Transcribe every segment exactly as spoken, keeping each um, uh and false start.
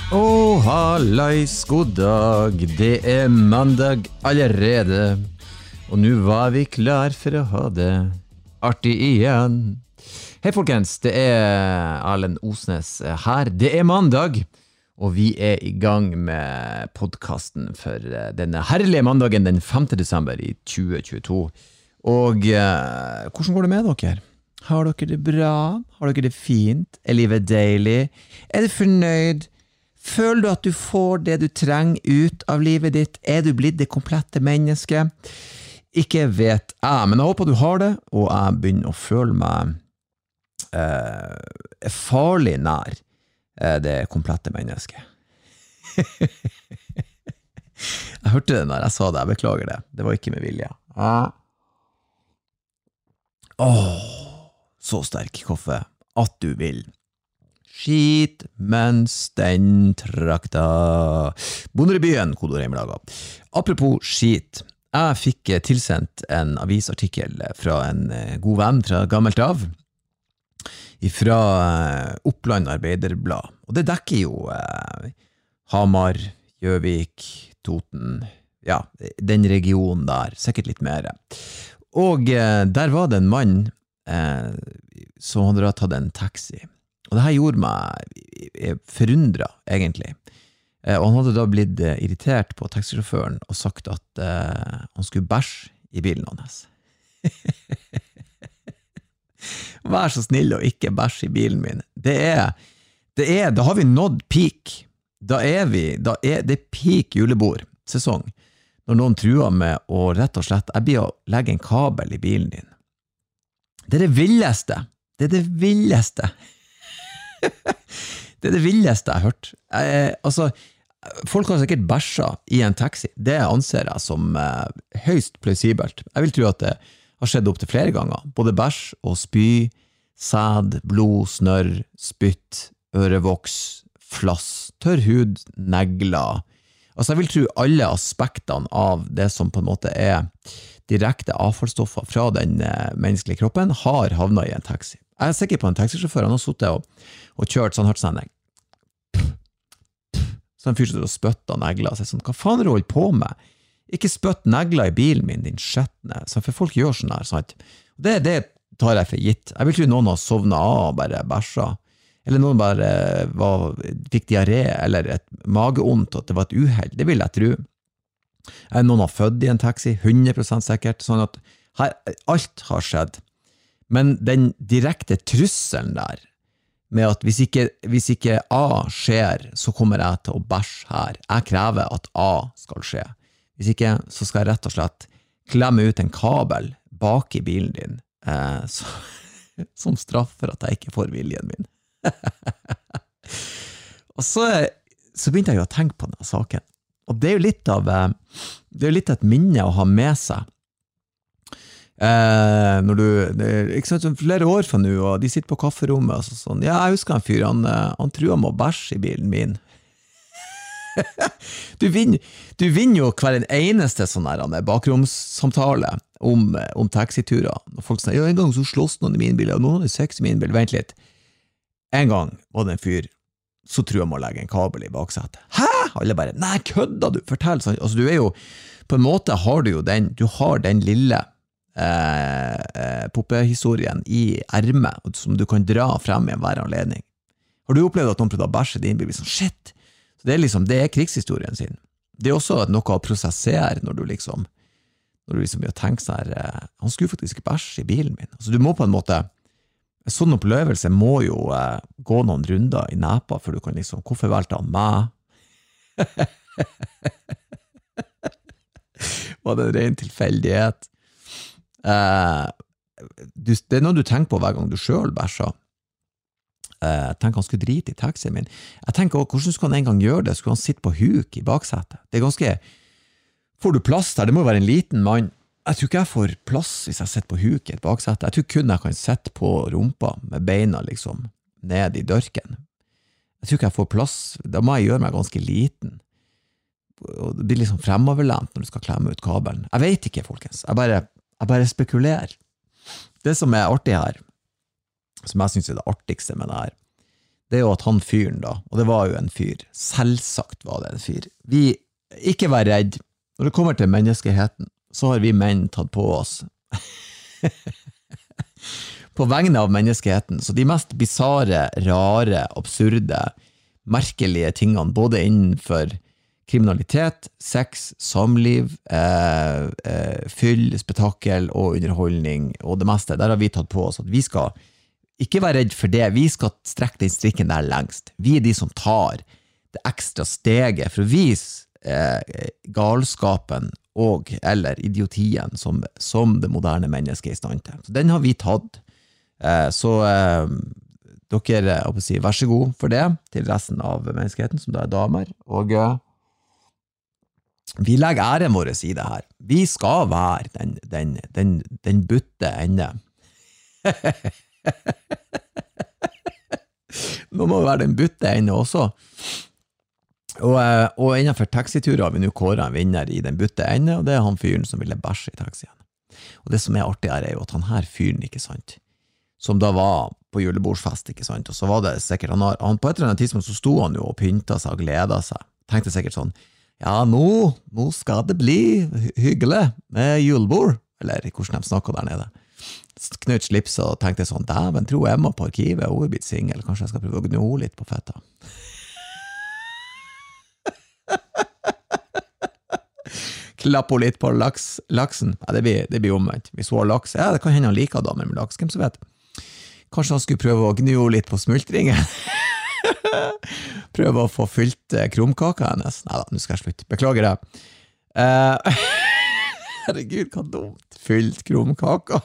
Åh, hallais, god dag. Det er mandag allerede, og nå var vi klar for å ha det artig igjen. Hei folkens, det er Erlend Osnes her. Det er mandag, og vi er i gang med podcasten for denne herlige mandagen den femte desember i tjue tjueto. Og eh, hvordan går det med dere? Har dere det bra? Har dere det fint? Er livet deilig? Er du fornøyd? Føler du at du får det du trenger ut av livet ditt? Er du blitt det komplette mennesket? Ikke vet jeg, men jeg håper du har det, og jeg begynner å føle meg eh, farlig nær eh, det komplette mennesket. Jeg hørte det når jeg sa det, jeg beklager det. Det var ikke med vilje. Ja. Åh, så sterk kaffe at du vil. Skit mens den trakta. Bonderbyen, kodord hjemmelaga. Apropos skit, jeg fikk tilsendt en avisartikkel fra en god venn fra gammelt av, fra Oppland Arbeiderblad. Og det dekker jo eh, Hamar, Gjøvik, Toten, ja, den regionen der, sikkert litt mer. Og eh, der var det en mann eh, som hadde tatt en taxi. Og det her gjorde meg forundret, egentlig. Eh, og han hadde da blitt eh, irritert på taxisjåføren og sagt at eh, han skulle bæsje i bilen hans. Vær så snill og ikke bæsje i bilen min. Det er, det er, da har vi nådd peak. Da er vi, da er det peak julebordsesong. Når noen truer med å rett og slett, jeg blir å legge en kabel i bilen din. Det er det villeste. Det er det villeste. Det er det villeste jeg har hørt. Eh, altså, folk har sikkert bæsja i en taxi. Det anser jeg som eh, høyst plausibelt. Jeg vil tro at det har skjedd opp til flere ganger. Både bæsj og spy, sæd, blod, snørr, spytt, ørevoks, flass, tørr hud, negler. Altså, jeg vil tro alle aspektene av det som på en måte er direkte avfallsstoffer fra den eh, menneskelige kroppen har havnet i en taxi. Jeg er sikker på en taxisjåfør, han har suttet og, og kjørt, så han hørte sånn, så han fyrt og spøtta negler, så jeg sånn, hva faen er du holdt på med? Ikke spøtt negler i bilen min, din skjettne, så for folk gjør sånn her, sant? Det, det tar jeg for gitt. Jeg vil tro noen har sovnet av og bare bæsja, eller noen bare var, fikk diaré, eller et mageondt, at det var et uheld, det vil jeg tro. Noen har født i en taxi, hundre prosent sikkert, sånn at her, alt har skjedd. Men den direkte trusselen der, med at hvis ikke, hvis ikke A skjer, så kommer jeg til å bæsje her. Jeg krever at A skal skje. Hvis ikke, så skal jeg rett og slett klemme ut en kabel bak i bilen din, eh, så, som straff for at jeg ikke får viljen min. Og så, så begynte jeg jo å tenke på denne saken. Og det er jo litt av, det er jo litt av et minne å ha med seg. Eh, når du, det er ikke sant, flere år fra nå, og de sitter på kafferommet og så, sånn, ja, jeg husker en fyr, han, han tror han må bæsje i bilen min. du, vinner, du vinner jo hver en eneste sånn her bakromssamtale om, om taxiturer. Når folk sier, ja, en gang så slåss noen i min bil, og noen hadde sex i min bil, vent litt. En gang var det en fyr, så tror jeg må legge en kabel i baksetet. Hæ? Alle bare, nei, kødda du, fortell sånn. Altså, du er jo, på en måte har du jo den, du har den lille Eh, eh, poppehistorien i ermet som du kan dra frem i en hver anledning. Har du opplevd at noen prøvde å bæsje din bil? Sånn, shit! Så det er liksom, det er krigshistorien sin. Det er også noe å prosessere når du liksom, når du liksom tenker sånn her, eh, han skulle faktisk bæsje i bilen min. Altså du må på en måte, en sånn opplevelse må jo eh, gå noen runder i nepa, for du kan liksom, hvorfor valgte han meg? Var det en ren tilfeldighet? Uh, du, det er noe du tenker på hver gang du selv bæsjer. Uh, jeg tenker han skulle drite i taxien min. Jeg tenker også, hvordan skulle han en gang gjøre det? Skulle han sitte på huk i baksetet? Det er ganske, får du plass der? Det må være en liten mann. Jeg tror ikke jeg får plass hvis jeg sitter på huk i et baksete. Jeg tror kun jeg kan sitte på rumpa med beina liksom ned i dørken. Jeg tror ikke jeg får plass. Da må jeg gjøre meg ganske liten. Og det blir liksom fremoverlent når du skal klemme ut kabelen. Jeg vet ikke, folkens. Jeg bare Jeg bare spekulerer. Det som er artig her, som jeg synes er det artigste med det her, det er jo at han fyren da, og det var jo en fyr, selvsagt var det en fyr. Vi, ikke vær redd, når det kommer til menneskeheten, så har vi menn tatt på oss på vegne av menneskeheten, så de mest bizarre, rare, absurde, merkelige tingene, både innenfor kriminalitet, sex, samliv, eh, eh, fyll, spetakkel og underholdning, og det meste, der har vi tatt på oss at vi skal ikke være redd for det, vi skal strekke den strikken der lengst. Vi er de som tar det ekstra steget for å vise eh, galskapen og eller idiotien som, som det moderne mennesket er i stand til. Så den har vi tatt. Eh, så eh, dere, jeg vil si, vær så god for det til resten av menneskeheten, som da er damer. Og eh, vi legger æren vår i det her. Vi skal være den, den, den, den butte ende. Nå må vi være den butte ende også. Og, og innenfor taxiturer har vi nå kåret en vinner i den butte ende, og det er han fyren som ville bæsje i taxien. Og det som er artig her er jo at han her fyren, ikke sant, som da var på julebordsfest, ikke sant, og så var det sikkert, han, har, han på et eller annet tidspunkt så sto han jo og pyntet seg og gledet seg, tenkte sikkert sånn, ja, nå, nå skal det bli hyggelig med julebord, eller hvordan de snakker der nede. Knøtt slips og tenkte sånn, dæven, tror Emma på arkivet, hun er blitt single, kanskje jeg skal prøve å gno litt på fetta. Klapp hun litt på laks, laksen, ja, det blir, det blir omvendt. Hvis hun har laks, ja, det kan hende han liker damer med laks, hvem som vet. Kanskje han skulle prøve å gno litt på smultringen. Prøve å få fylt krumkaka hennes. Neida, nå skal jeg slutte. Beklager det. Uh, herregud, hva dumt. Fylt krumkaka.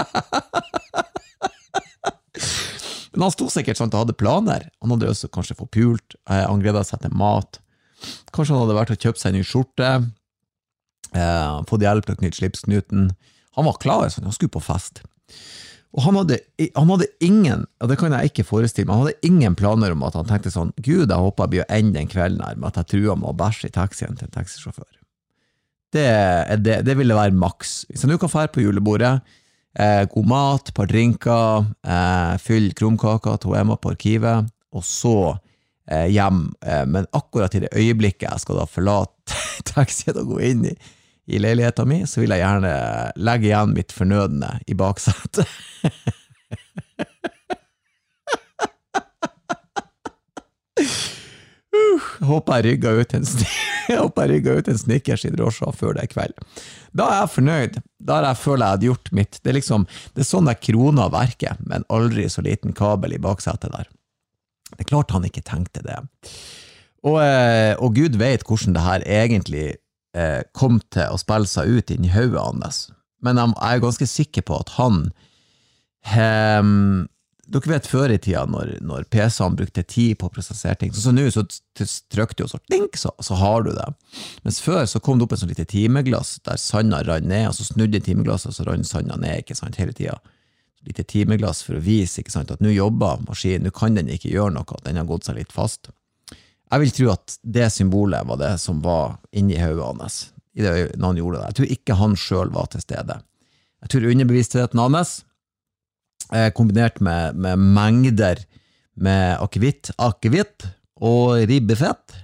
Men han stod sikkert sånn at han hadde planer. Han hadde også kanskje fått pult. Han gledet seg til mat. Kanskje han hadde vært og kjøpt seg en ny skjorte. Uh, fått hjelp til å knytte slipsknuten. Han var klar, sånn. Han skulle på fest. Og han hadde, han hadde ingen, og det kan jeg ikke forestille meg, han hadde ingen planer om at han tenkte sånn, Gud, jeg håper jeg blir å ende den kvelden her med at jeg truer med å bæsje i taxien til en taxisjåfør. Det, det, det ville være maks. Hvis jeg nå kan fære på julebordet, eh, god mat, par drinker, eh, fyll krumkaka til Emma på arkivet, og så eh, hjem. Eh, men akkurat i det øyeblikket jeg skal da forlate taxien og gå inn i i leiligheten min, så vil jeg gjerne legge igjen mitt fornødende i baksetet. uh, håper jeg rygger ut en jeg håper jeg rygger ut en Snickers i drosja før det er kveld. Da er jeg fornøyd. Da har jeg følt jeg hadde gjort mitt. Det er liksom, det er sånn der krona verker, men aldri så liten kabel i baksetet der. Det er klart han ikke tenkte det. Og, og Gud vet hvordan det her egentlig kom til å spille seg ut inn i hodet hans. Men jeg er ganske sikker på at han um, dere vet før i tida når, når P C-en brukte tid på å prosessere ting, så, så nå så trykte du og så, dink, så, så har du det. Mens før så kom det opp en sånn lite timeglass der sanda rann ned, og så snudde timeglasset og så rann sanda ned, ikke sant, hele tida. Lite timeglass for å vise, ikke sant, at nå jobber maskinen, nå kan den ikke gjøre noe, at den har gått seg litt fast. Jeg vil tro at det symbolet var det som var inni hodet hans, i det når han gjorde det. Jeg tror ikke han selv var til stede. Jeg tror underbevisstheten hans, eh, kombinert med, med mengder med akevitt, akevitt og ribbefett,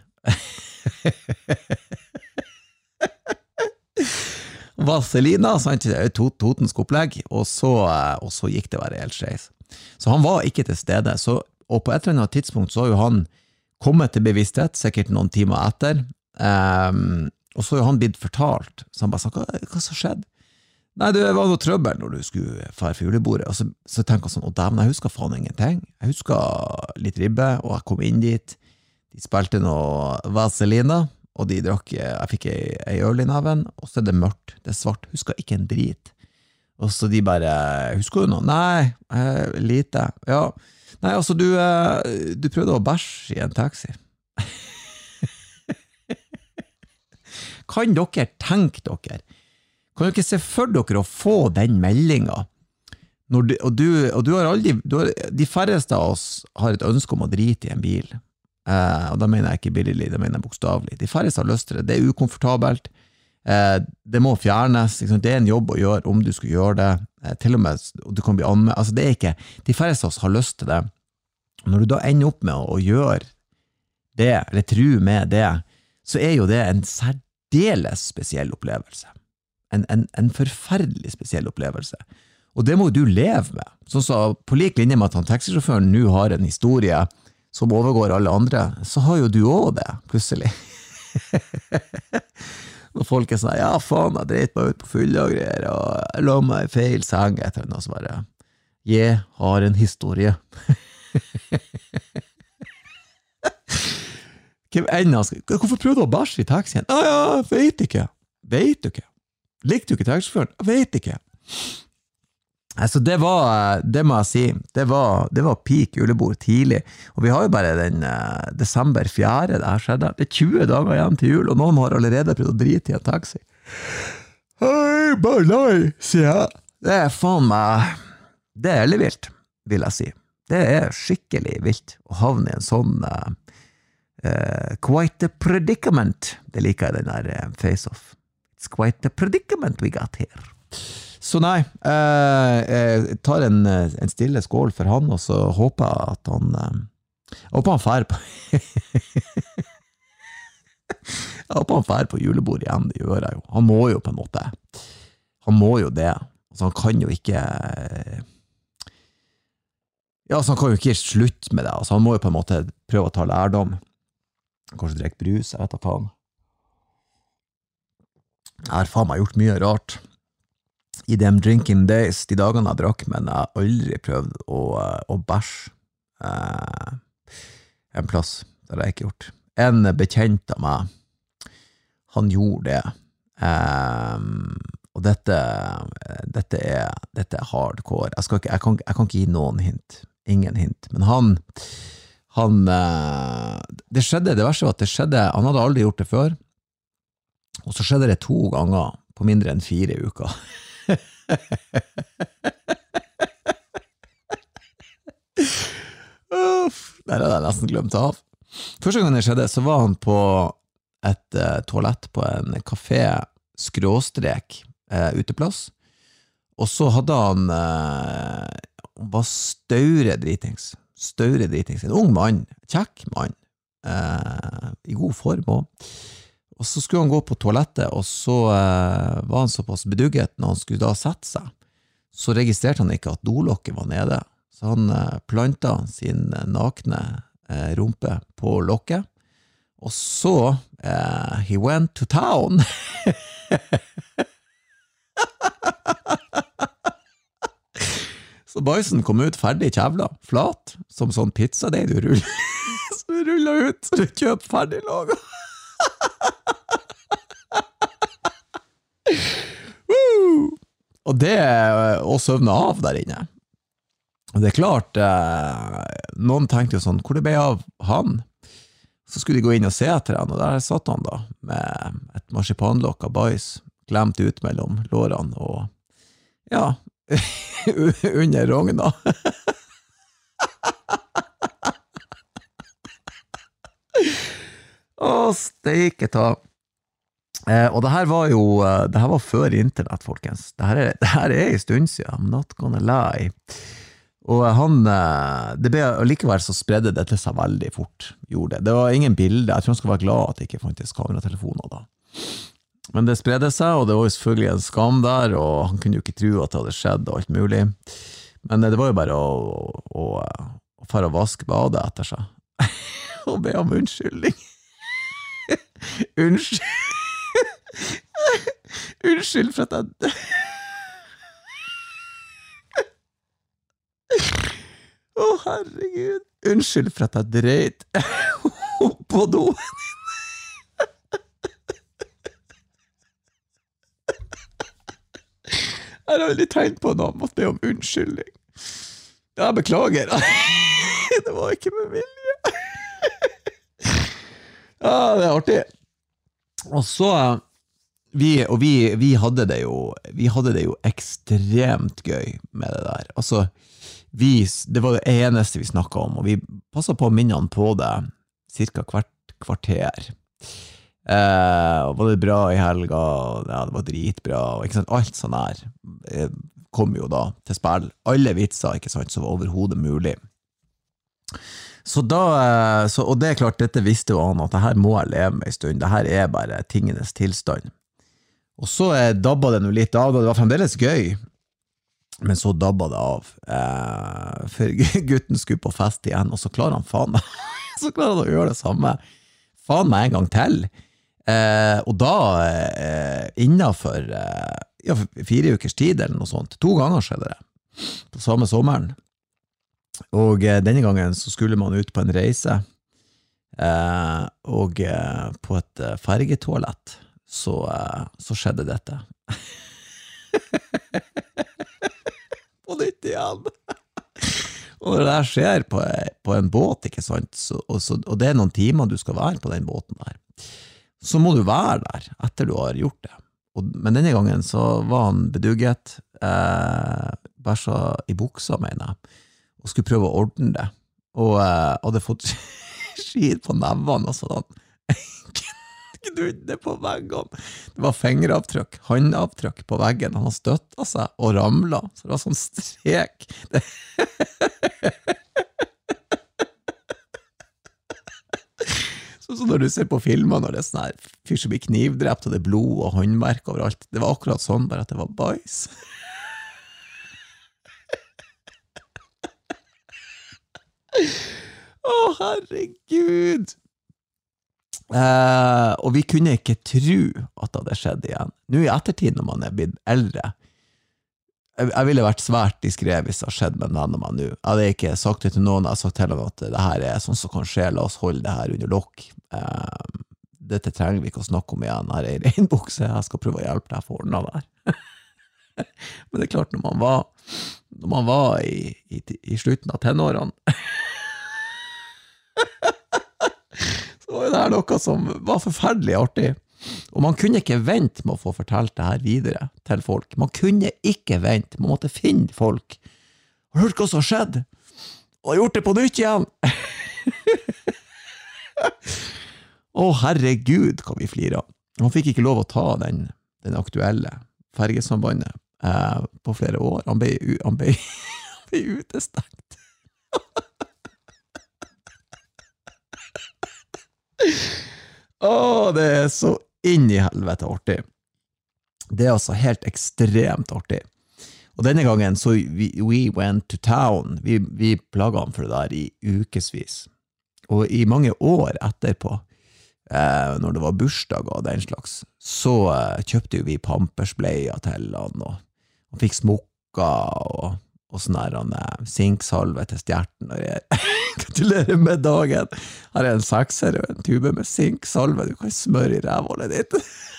vaselina, sant, tot, totensk opplegg, og så, og så gikk det være helt skjeis. Så han var ikke til stede, så, og på et eller annet tidspunkt så har jo han kommet til bevissthet, sikkert noen timer etter, um, og så har han blitt fortalt, så han bare sa, hva, hva som skjedde? Nei, det var noe trøbbel når du skulle fære for julebordet, og så, så tenker jeg sånn, å dæven, jeg husker faen ingenting, jeg husker litt ribbe, og jeg kom inn dit, de spilte noe vaselina, og de drakk, jeg fikk ei øl i neven, og så er det mørkt, det er svart, husker ikke en drit, og så de bare, husker du noe? Nei, eh, lite, ja, nei, altså, du, du prøvde å bæsje i en taxi. Kan dere tenke dere? Kan dere se for dere å få den meldingen? Når du, og, du, og du har aldri, du har, de færreste av oss har et ønske om å drite i en bil. Eh, og da mener jeg ikke billig, det mener jeg bokstavlig. De færreste har lyst til det. Det er ukomfortabelt. Eh, det må fjernes. Liksom. Det er en jobb å gjøre om du skulle gjøre det. Eh, til og med, og du kan bli anmeldt. Altså, det er ikke, de færreste av oss har lyst til det. Når du da ender opp med å, å gjøre det, eller tro med det, så er jo det en særdeles spesiell opplevelse. En, en, en forferdelig spesiell opplevelse. Og det må du leve med. Sånn så på lik linje med at han taxisjåføren nå har en historie som overgår alle andre, så har jo du også det, plutselig. Når folk er sånn, ja faen, jeg dreit meg ut på fylla og greier, og jeg la meg i feil seng etter noe som bare, jeg har en historie. Hvem enda skal, hvorfor prøvde du å bæsje i taxien? Ah, ja, jeg vet ikke. Vet du ikke? Likte du ikke taxisjåføren? Jeg vet ikke. Altså, det var, det må jeg si, det var, det var peak julebord tidlig, og vi har jo bare den uh, desember fjerde det her skjedde. Det er tjue dager igjen til jul, og noen har allerede prøvd å drite i en taxi. Hei, bare nei, sier jeg. Det er faen meg, det er veldig vilt, vil jeg si. Det er skikkelig vilt å havne i en sånn uh, uh, quite a predicament. Det liker jeg den der uh, face-off. It's quite a predicament we got here. Så nei, uh, jeg tar en, en stille skål for han, og så håper jeg at han, uh, jeg håper han fær på, jeg håper han fær på julebord igjen, det gjør jeg jo. Han må jo på en måte, han må jo det. Altså, han kan jo ikke, ja, altså, han kan jo ikke slutte med det. Altså, han må jo på en måte prøve å ta lærdom. Kanskje drikke brus, jeg vet da faen. Jeg har faen meg gjort mye rart i dem drinking days, de dagene jeg drakk, men jeg har aldri prøvd å, å bæsje eh, en plass, det har jeg ikke gjort. En bekjent av meg, han gjorde det, eh, og dette, dette, er, dette er hardcore. Jeg, skal ikke, jeg, kan, jeg kan ikke gi noen hint, ingen hint, men han, han eh, det skjedde, det verste var at det skjedde, han hadde aldri gjort det før, og så skjedde det to ganger på mindre enn fire uker. Uff, der hadde jeg nesten glemt av. Første gang det skjedde, så var han på et uh, toalett på en kafé skråstrek uh, uteplass, og så hadde han uh, han var staure dritings staure dritings, en ung mann, kjekk mann, uh, i god form også. Og så skulle han gå på toalettet, og så eh, var han såpass bedugget når han skulle da sette seg. Så registrerte han ikke at dolokket var nede. Så han eh, planta sin nakne eh, rumpe på lokket. Og så, eh, he went to town. Så bæsjen kom ut ferdig kjevla, flat, som sånn pizza, det du ruller. Så du ruller ut, så du kjøper ferdig laget. Og det å søvne av der inne, og det er klart eh, noen tenkte jo sånn, hvor det ble av han? Så skulle de gå inn og se etter han, og der satt han da med et marsipanlokk av bæsj glemt ut mellom lårene og ja, under rogna. Å, steike ta. Eh, og det her var jo, det her var før internett, folkens. Det her er, det her er en stund siden, I'm not gonna lie. Og han, det ble, likevel så spredde dette seg veldig fort, gjorde det. Det var ingen bilder, jeg tror han skal være glad at det ikke fantes kameratelefoner da. Men det spredde seg, og det var jo selvfølgelig en skam der, og han kunne jo ikke tro at det hadde skjedd og alt mulig. Men det var jo bare å, å, å fare og vaske badet etter seg. Og be om unnskyldning. Unnskyld. Unnskyld for at jeg Å, herregud. Unnskyld for at jeg dreit på doen. Jeg har aldri tenkt på noe om at be om unnskyldning. Ja, beklager. Det var ikke med vilje. Ja, det er artig. Og så vi, og vi, vi hadde det jo vi hadde det jo ekstremt gøy med det der. Altså, vi, det var det eneste vi snakket om, og vi passet på å minne han på det cirka hvert kvarter. Eh, og var det bra i helga, ja, det var dritbra, og ikke sant, alt sånn her eh, kom jo da til spill. Alle vitser, ikke sant, som var overhodet mulig. Så da, så, og det er klart, dette visste jo han, at det her må jeg leve med en stund, det her er bare tingenes tilstand. Og så dabba det noe litt av, det var fremdeles gøy, men så dabba det av, eh, for gutten skulle på fest igjen, og så klarer han faen, så klarer han å gjøre det samme, faen meg en gang til, eh, og da eh, innenfor eh, ja, fire ukers tid eller noe sånt, to ganger skjedde det, på samme sommeren. Og eh, denne gangen så skulle man ut på en reise, eh, og eh, på et eh, fergetoalett, så, eh, så skjedde dette. På nytt igjen. Og når det her skjer på, på en båt, ikke sant, så, og, så, og det er noen timer du skal være på den båten der, så må du være der etter du har gjort det. Og, men denne gangen så var han bedugget, eh, bæsja i buksa, mener jeg, og skulle prøve å ordne det, og uh, hadde fått skid på nevene, og sånn, gnudde på veggene, det var fingeravtrykk, håndavtrykk på veggen, han støttet seg og ramlet, så det var sånn strek, så, så når du ser på filmer, når det er sånn her fyr som blir knivdrept, og det er blod og håndmerk overalt, det var akkurat sånn, bare at det var bæsj. Å, oh, herregud! Eh, og vi kunne ikke tro at det hadde skjedd igjen. Nå i ettertid, når man er blitt eldre, jeg, jeg ville vært svært diskret hvis det har skjedd med en venn av meg nå. Jeg hadde ikke sagt det til noen, jeg hadde sagt til ham at det her er sånn som kan skje, la oss holde det her under lokk. Eh, dette trenger vi ikke å snakke om igjen, her er en regnbukse, jeg skal prøve å hjelpe deg for å ordne det her. Men det er klart, når man var, når man var i, i, i slutten av tenårene, så var det her noe som var forferdelig artig. Og man kunne ikke vente med å få fortalt det her videre til folk. Man kunne ikke vente, man måtte finne folk. Har du hørt hva som har skjedd? Og har gjort det på nytt igjen? Å, herregud, hva vi flirer. Han fikk ikke lov å ta den, den aktuelle fergesambandet eh, på flere år. Han ble, han ble, han ble utestengt. Åh, det er så inn i helvete artig. Det er altså helt ekstremt artig. Og denne gangen så we, we went to town. Vi, vi plaget han for det der i ukesvis. Og i mange år etterpå, eh, når det var bursdag og den slags, så eh, kjøpte vi pampersbleier til han, og han fikk smokker og, og sånn her han, eh, sinksalve til stjerten. Og jeg gratulerer med dagen. Her er en sekser og en tube med sinksalve. Du kan smøre i rævhålet ditt.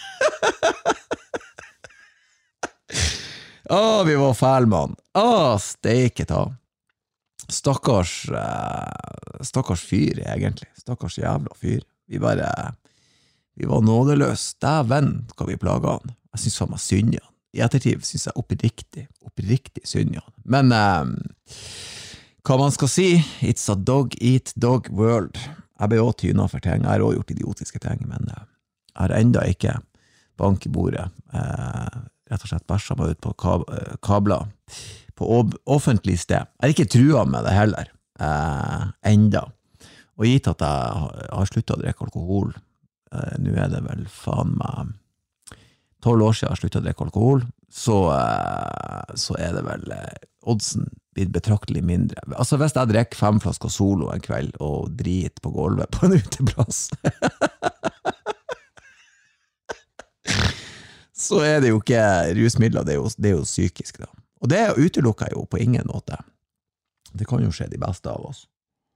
Åh, vi var fæl, mann. Åh, steike ta. Stakkars, uh, stakkars fyr, egentlig. Stakkars jævla fyr. Vi bare, vi var nådeløs. Dæven, hva vi plaget han. Jeg synes han var synd, ja. I ettertid synes jeg oppriktig, oppriktig synd, ja. Men, um, hva man skal si, it's a dog eat dog world. Jeg ble også tynet for ting. Jeg har også gjort idiotiske ting, men uh, jeg har enda ikke bank i bordet. Uh, rett og slett bæsja meg ut på kab kabler på offentlig sted. Jeg har ikke trua med det heller, eh, enda. Og gitt at jeg har sluttet å drikke alkohol, eh, nå er det vel faen meg tolv år siden jeg har sluttet å drikke alkohol, så, eh, så er det vel eh, oddsen blitt betraktelig mindre. Altså hvis jeg drikker fem flasker Solo en kveld og drit på gulvet på en uteplass, så er det jo ikke rusmidler, det er jo, det er jo psykisk da. Og det utelukker jeg jo på ingen måte. Det kan jo skje de beste av oss.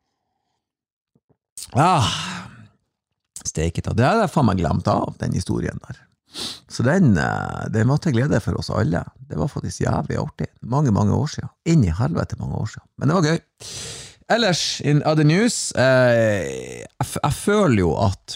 Ah, steket da. Det har jeg faen meg glemt av, den historien der. Så den, den var til glede for oss alle. Det var faktisk jævlig artig. Mange, mange år siden. Inn i helvete mange år siden. Men det var gøy. Ellers, in other news, eh, jeg, jeg føler jo at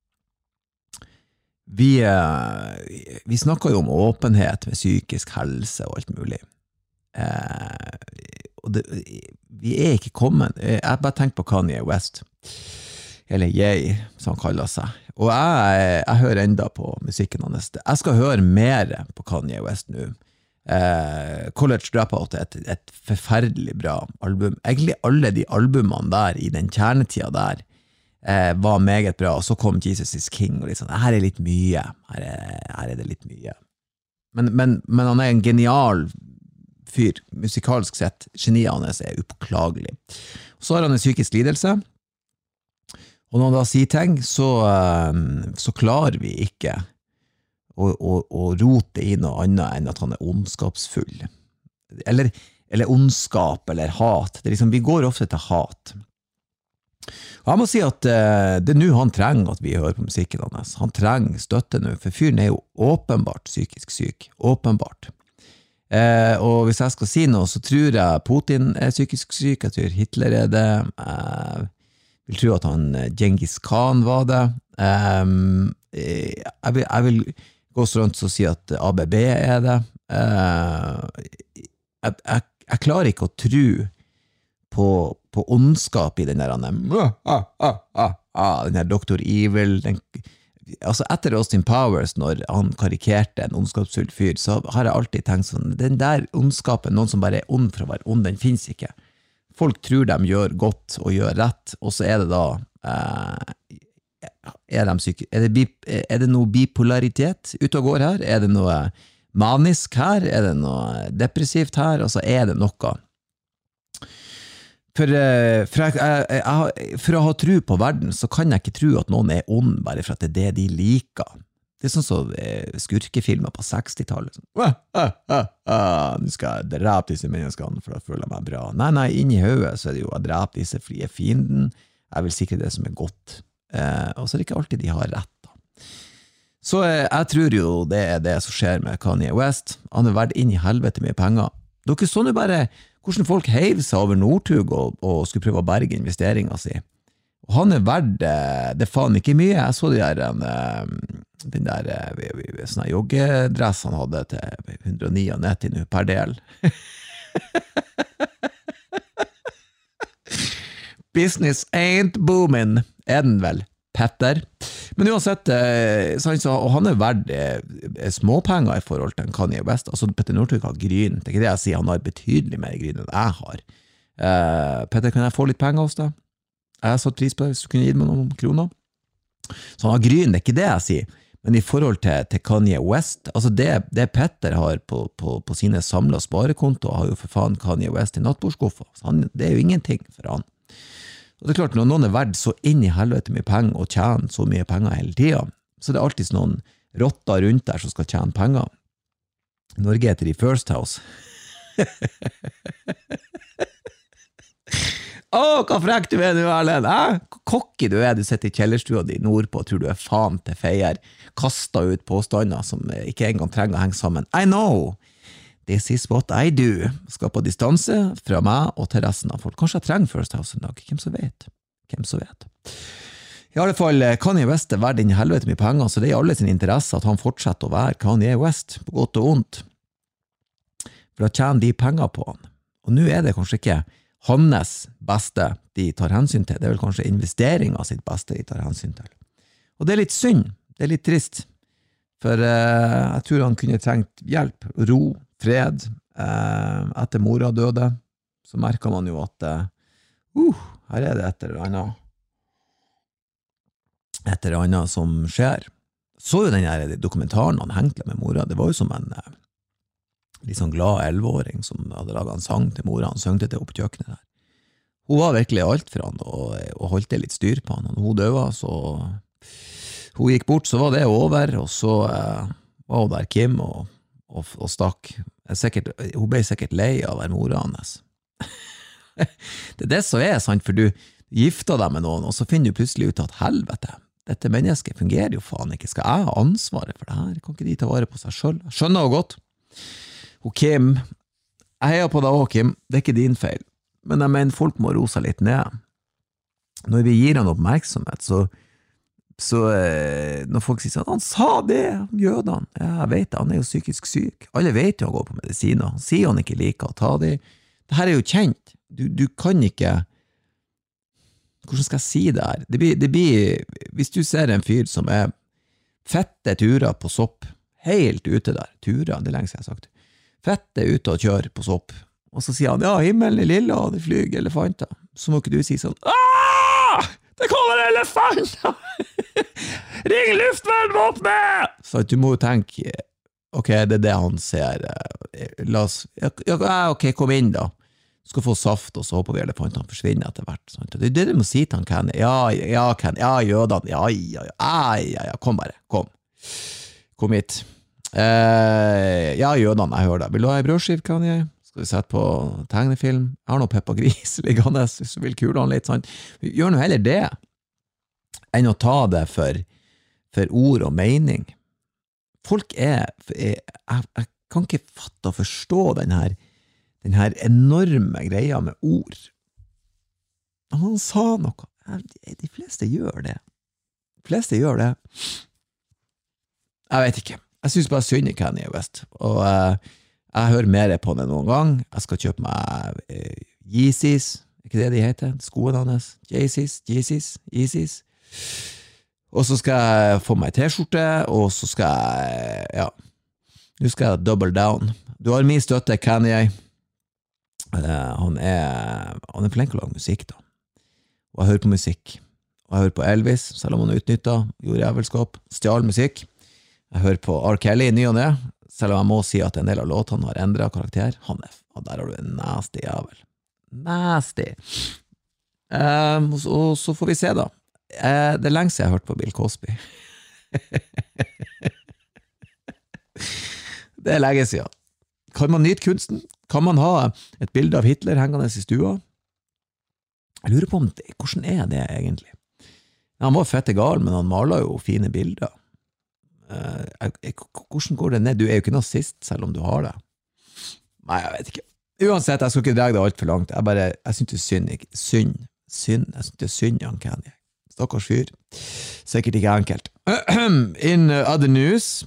Vi, vi snakker jo om åpenhet med psykisk helse og alt mulig. Eh, og det, vi er ikke kommet. Jeg bare tenker på Kanye West. Eller Ye, som han kaller seg. Og jeg, jeg hører enda på musikken hans. Jeg skal høre mer på Kanye West nå. eh, College Dropout er et, et forferdelig bra album. Egentlig alle de albumene der, i den kjernetida der, eh, var meget bra, og så kom Jesus is King, og litt sånn, her er litt mye, her er, her er det litt mye. Men, men, men han er en genial fyr, musikalsk sett. Geniet hans er upåklagelig. Så har han en psykisk lidelse, og når han da sier ting, så, så klarer vi ikke å, å, å rote i noe annet enn at han er ondskapsfull. Eller, eller ondskap, eller hat. Det er liksom, vi går ofte til hat. Og jeg må si at uh, det er nå han trenger at vi hører på musikken hans. Han trenger støtte nå, for fyren er jo åpenbart psykisk syk. Åpenbart. Uh, og hvis jeg skal si noe, så tror jeg Putin er psykisk syk, jeg tror Hitler er det, uh, jeg vil tro at han Genghis Khan var det. Um, jeg, vil, jeg vil gå så langt til å si at A B B er det. Uh, jeg, jeg, jeg klarer ikke å tro på, på ondskap i den der ah, ah, ah, ah, ah, den der doktor Evil, den, altså etter Austin Powers, når han karikerte en ondskapsfull fyr, så har jeg alltid tenkt sånn, den der ondskapen, noen som bare er ond for å være ond, den finnes ikke. Folk tror de gjør godt og gjør rett, og så er det da eh, er, de syke, er, det bi, er det noe bipolaritet ute og går her? Er det noe manisk her? Er det noe depressivt her? Altså er det noe? For, for, jeg, jeg, jeg, for å ha tro på verden, så kan jeg ikke tro at noen er ond bare for at det er det de liker. Det er sånn som skurkefilmer på sekstitallet. Sånn, ah, ah, ah, nå skal jeg drepe disse menneskene, for da føler jeg meg bra. Nei, nei, inn i hodet så er det jo å drepe disse fordi jeg er fienden. Jeg vil sikre det som er godt. Eh, og så er det ikke alltid de har rett. Da. Så eh, jeg tror jo det er det som skjer med Kanye West. Han er verdt inn i helvete mye penger. Dere så nå bare hvordan folk heiv seg over Northug og, og skulle prøve å berge investeringen sin. Og han er verdt det er faen ikke mye. Jeg så de der, en, den der sånne joggedress han hadde til hundre og ni og nitti nå per del. Business ain't booming, er den vel, Petter. Men uansett, så han sa, og han er verdt småpenger i forhold til Kanye West. Altså, Petter Northug har gryn. Det er ikke det jeg sier, han har betydelig mer gryn enn jeg har. Uh, Petter, kan jeg få litt penger hos deg? Jeg har satt pris på det, hvis du kunne gi meg noen kroner. Så han har gryn, det er ikke det jeg sier. Men i forhold til, til Kanye West, altså det, det Petter har på, på, på sine samlede sparekonto, har jo for faen Kanye West i nattbordskuffa. Så han, det er jo ingenting for han. Og det er klart, når noen er verdt så inn i helvete mye penger og tjener så mye penger hele tiden, så det er alltid noen rotter rundt der som skal tjene penger. Norge heter de First House. Åh, hva frekk du er du, Erlend! Eh? Kokki du er, du sitter i kjellerstua di nordpå, tror du er faen til feier, kastet ut påstander som ikke engang trenger å henge sammen. I know! This is what I do. Skal på distanse fra meg og til resten av folk. Kanskje jeg trenger First House en dag. Hvem som vet? Hvem som vet? I alle fall, Kanye West er verdt inn i helvete mye penger, så det er i alle sin interesse at han fortsetter å være Kanye West, på godt og ondt. For da tjener de penger på han. Og nå er det kanskje ikke hans beste de tar hensyn til. Det er vel kanskje investeringen sitt beste de tar hensyn til. Og det er litt synd. Det er litt trist. For eh, jeg tror han kunne trengt hjelp, ro, fred. Eh, etter mora døde, så merker man jo at eh, uh, her er det et eller annet et eller annet som skjer. Så jo den her dokumentaren han hengte med mora, det var jo som en eh, litt sånn glad elleveåring som hadde laget en sang til mora, han søngte det opp på kjøkkenet der. Hun var virkelig alt for han, og, og holdt det litt styr på han, og når hun døde, så hun gikk bort, så var det over, og så eh, var hun der Kim, og Og, og stakk. Sikkert, hun ble sikkert lei av å være mora hans. Det er det som er, sant? For du gifter deg med noen, og så finner du plutselig ut at helvete, dette mennesket fungerer jo faen ikke. Skal jeg ha ansvaret for det her? Kan ikke de ta vare på seg selv? Skjønner hun godt. Og Kim, jeg heier på deg også, Kim. Det er ikke din feil. Men jeg mener, folk må roe seg litt ned. Når vi gir han oppmerksomhet, så Så eh, når folk sier sånn, han sa det, jødene, ja, jeg vet det, han er jo psykisk syk. Alle vet jo han går på medisiner. Han sier han ikke liker å ta det. Det her er jo kjent. Du, du kan ikke, hvordan skal jeg si det her? Det blir, det blir, hvis du ser en fyr som er fette turer på sopp, helt ute der, turer, det er lenge siden jeg har sagt, fette ute og kjøre på sopp. Og så sier han, ja, himmelen er lilla, det flyger elefanter. Så må ikke du si sånn, «Aah! Det kommer elefanter! Ring luftvernvåpenet!» Så du må jo tenke, ok, det er det han ser. La oss, ja, ok, kom inn da. Du skal få saft, og så håper vi elefantene forsvinner etter hvert. Sant? Det er det du må si til han, Kenny. Ja, ja, Kenny, ja, jødene, ja, ja, ja, ja, ja, kom bare, kom. Kom hit. Eh, ja, jødene, jeg hører det. Vil du ha en brødskiv, Kenny? Skal vi sette på tegnefilm? Jeg har noe Peppa Gris liggende, hvis du vil kule han litt, sant? Gjør noe heller det, enn å ta det for, for ord og mening. Folk er, er jeg, jeg kan ikke fatte og forstå den her, den her enorme greia med ord. Han sa noe. De fleste gjør det. De fleste gjør det. Jeg vet ikke. Jeg synes bare synd i Kanye West. Og uh, jeg hører mer på det noen gang. Jeg skal kjøpe meg uh, Yeezys. Ikke det de heter? Skoene hans. Yeezys, Yeezys, Yeezys. Og så skal jeg få meg t-skjorte, og så skal jeg, ja, nå skal jeg double down. Du har min støtte, Kanye. Uh, han er han er flink å lage musikk da, og jeg hører på musikk, og jeg hører på Elvis, selv om han utnyttet, gjorde jævelskap, stjal musikk. Jeg hører på R. Kelly i ny og det, selv om jeg må si at en del av låtene har endret karakter. Han er, og der har du en nasty jævel, nasty. Uh, og, så, og så får vi se da. Uh, det er lenge siden jeg har hørt på Bill Cosby. Det er lenge siden. Kan man nyte kunsten? Kan man ha et bilde av Hitler hengende i stua? Jeg lurer på om det, hvordan er det egentlig? Han var fette gal, men han maler jo fine bilder. Uh, hvordan går det ned? Du er jo ikke nazist, selv om du har det. Nei, jeg vet ikke. Uansett, jeg skal ikke dra det alt for langt. Jeg bare, jeg synes det er synd, ikke? Synd, synd, jeg synes det er synd, Jan Kanye. Stakkars fyr. Sikkert ikke enkelt. In other news,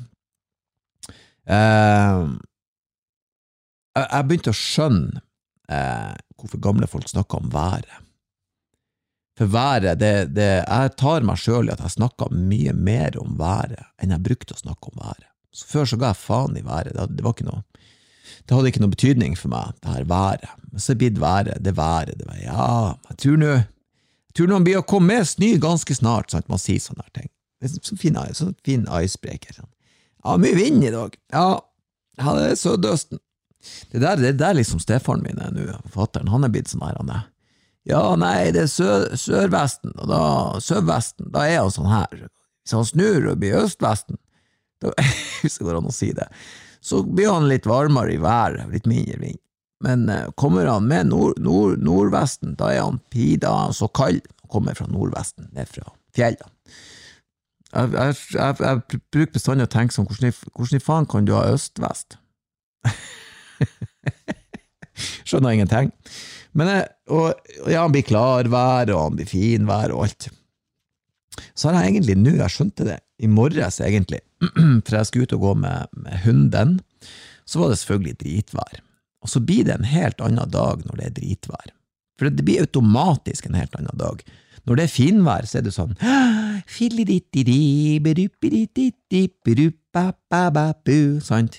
uh, jeg begynte å skjønne eh, hvorfor gamle folk snakker om været. For været, det, det, jeg tar meg selv i at jeg snakker mye mer om været enn jeg brukte å snakke om været. Så før så ga jeg faen i været, det, det var ikke noe, det hadde ikke noe betydning for meg, det her været. Men så blir det været, det været, det var, ja, jeg tror nå, jeg tror noen blir å komme med snø ganske snart, sånn at man sier sånne her ting. Det er sånn fin, sånn fin icebreaker. Sånn. Ja, mye vind i dag. Ja, ja det er Sødøsten. Det der, det der liksom stefaren min er nå, fatteren, han er blitt sånn her, han er. Ja, nei, det er sør, sørvesten, og da, sørvesten, da er han sånn her. Hvis han snur og blir østvesten, da, hvis det går an å si det, så blir han litt varmere i været, litt mindre vind. Men uh, kommer han med nord, nord, nordvesten, da er han pida så kald, han kommer fra nordvesten, ned fra fjellene. Jeg, jeg, jeg, jeg bruker bestandig å tenke sånn, hvordan, hvordan i faen kan du ha øst-vest? Skjønner ingenting. Men jeg, og, ja, han blir klar vær, og han blir fin vær, og alt. Så har jeg egentlig nå, jeg skjønte det, i morges egentlig, for jeg skulle ut og gå med, med hunden, så var det selvfølgelig dritvær. Og så blir det en helt annen dag når det er dritvær. For det blir automatisk en helt annen dag. Når det er finvær, så er det sånn sant?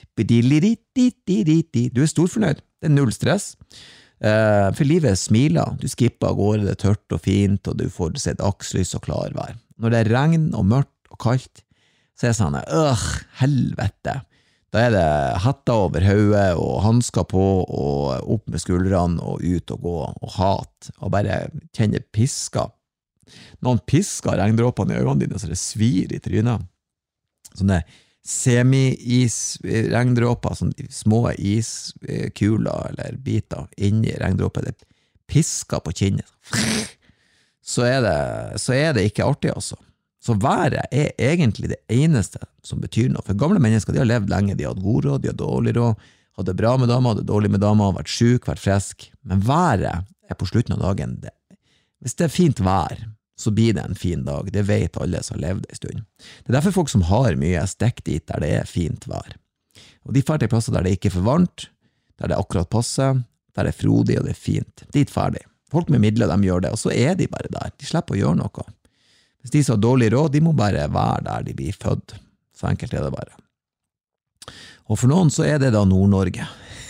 Du er storfornøyd. Det er null stress. For livet smiler. Du skipper av gårde, det er tørt og fint, og du får sett dagslys og klarvær. Når det er regn og mørkt og kaldt, så er det sånn, øh, helvete. Da er det hatta over hodet og handsker på og opp med skuldrene og ut og gå og hat og bare kjenne piska. Noen pisker regndråpene i øynene dine så det svir i trynet. Sånne semi-is-regndråper, sånne små iskuler eller biter inni regndråpet, det pisker på kinnet. Så er det, så er det ikke artig altså. Så været er egentlig det eneste som betyr noe. For gamle mennesker, de har levd lenge, de har hatt god råd, de har dårlig råd, hadde bra med damer, hadde dårlig med damer, vært syk, vært frisk. Men været er på slutten av dagen det. Hvis det er fint vær, så blir det en fin dag. Det vet alle som har levd en stund. Det er derfor folk som har mye stekk dit der det er fint vær. Og de ferdige plasser der det ikke er for varmt, der det akkurat passer, der det er frodig og det er fint. Dit ferdig. Folk med midler, de gjør det, og så er de bare der. De slipper å gjøre noe. Hvis de som har dårlig råd, de må bare være der de blir født. Så enkelt er det bare. Og for noen så er det da Nord-Norge.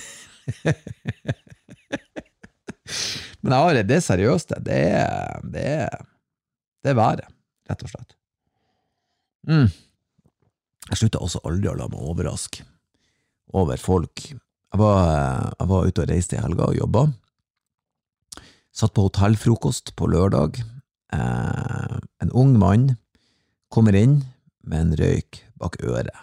Men jeg har det seriøst, det er, det er, det er været, rett og slett. Mm. Jeg sluttet også aldri å la meg overraske over folk. Jeg var, jeg var ute og reiste i helga og jobbet. Satt på hotellfrokost på lørdag. Eh, en ung mann kommer inn med en røyk bak øret.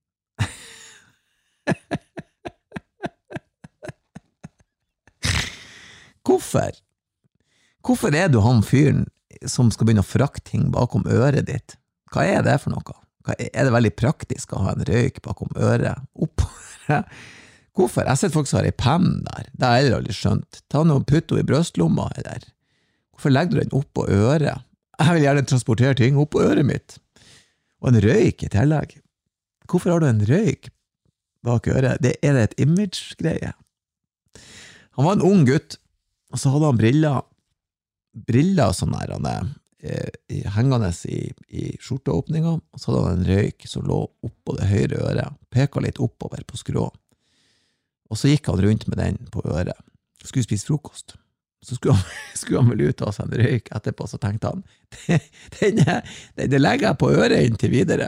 Hvorfor? Hvorfor er du han fyren som skal begynne å frakte ting bakom øret ditt? Hva er det for noe? Hva er, er det veldig praktisk å ha en røyk bakom øret? Oppå øret? Hvorfor? Jeg har sett folk som har en penn der. Det har jeg aldri skjønt. Ta noe og putt henne i brøstlomma, eller? Hvorfor legger du den opp på øret? Jeg vil gjerne transportere ting opp på øret mitt. Og en røyk i tillegg. Hvorfor har du en røyk bak øret? Det er det et image-greie. Han var en ung gutt, og så hadde han briller, briller sånn der, han er, eh, hengende i, i skjorteåpninga, og så hadde han en røyk som lå opp på det høyre øret, peket litt oppover på skrå. Og så gikk han rundt med den på øret. Så skulle spise frokost. Så skulle han, skulle han vel ut av seg en røyk etterpå, så tenkte han, det, den er, det, det legger jeg på øret inntil videre.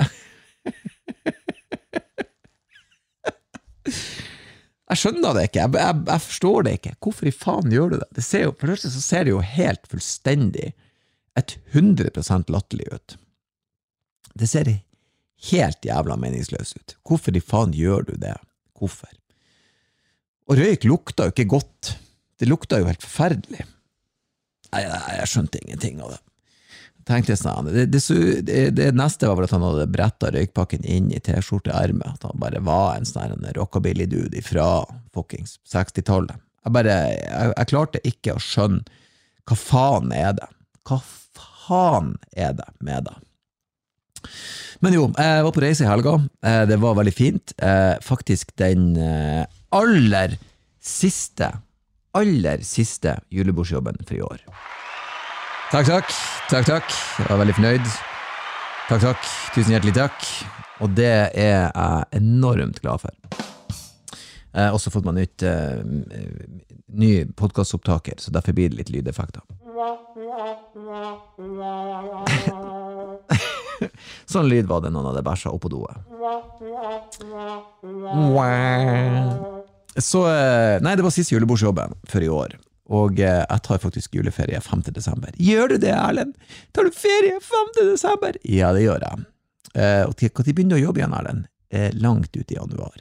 Jeg skjønner det ikke, jeg, jeg, jeg forstår det ikke. Hvorfor i faen gjør du det? Det ser jo, for det første så ser det jo helt fullstendig et hundre prosent latterlig ut. Det ser helt jævla meningsløst ut. Hvorfor i faen gjør du det? Hvorfor? Og røyk lukta jo ikke godt. Det lukta jo helt forferdelig. Nei, jeg skjønte ingenting av det. Jeg tenkte sånn, det, det, det, det neste var vel at han hadde brettet røykpakken inn i t-skjorteermet, at han bare var en sånn rockabilly-dude fra fuckings sekstitallet. Jeg bare, jeg, jeg klarte ikke å skjønne hva faen er det? Hva faen er det med det? Men jo, jeg var på reise i helga. Det var veldig fint. Faktisk den aller siste, aller siste julebordsjobben for i år. Takk, takk, takk, takk. Jeg var veldig fornøyd. Takk, takk, tusen hjertelig takk. Og det er jeg enormt glad for. Jeg har også fått meg nytt uh, ny podcastopptaker, så derfor blir det litt lydeffekter. Sånn lyd var det når han hadde bæsja opp på doet. Så, nei, det var siste julebordsjobben for i år. Og eh, jeg tar faktisk juleferie femte desember. Gjør du det, Erlend? Tar du ferie femte desember? Ja, det gjør jeg. Eh, og til, til begynner å jobbe igjen, Erlend? Eh, langt ut i januar.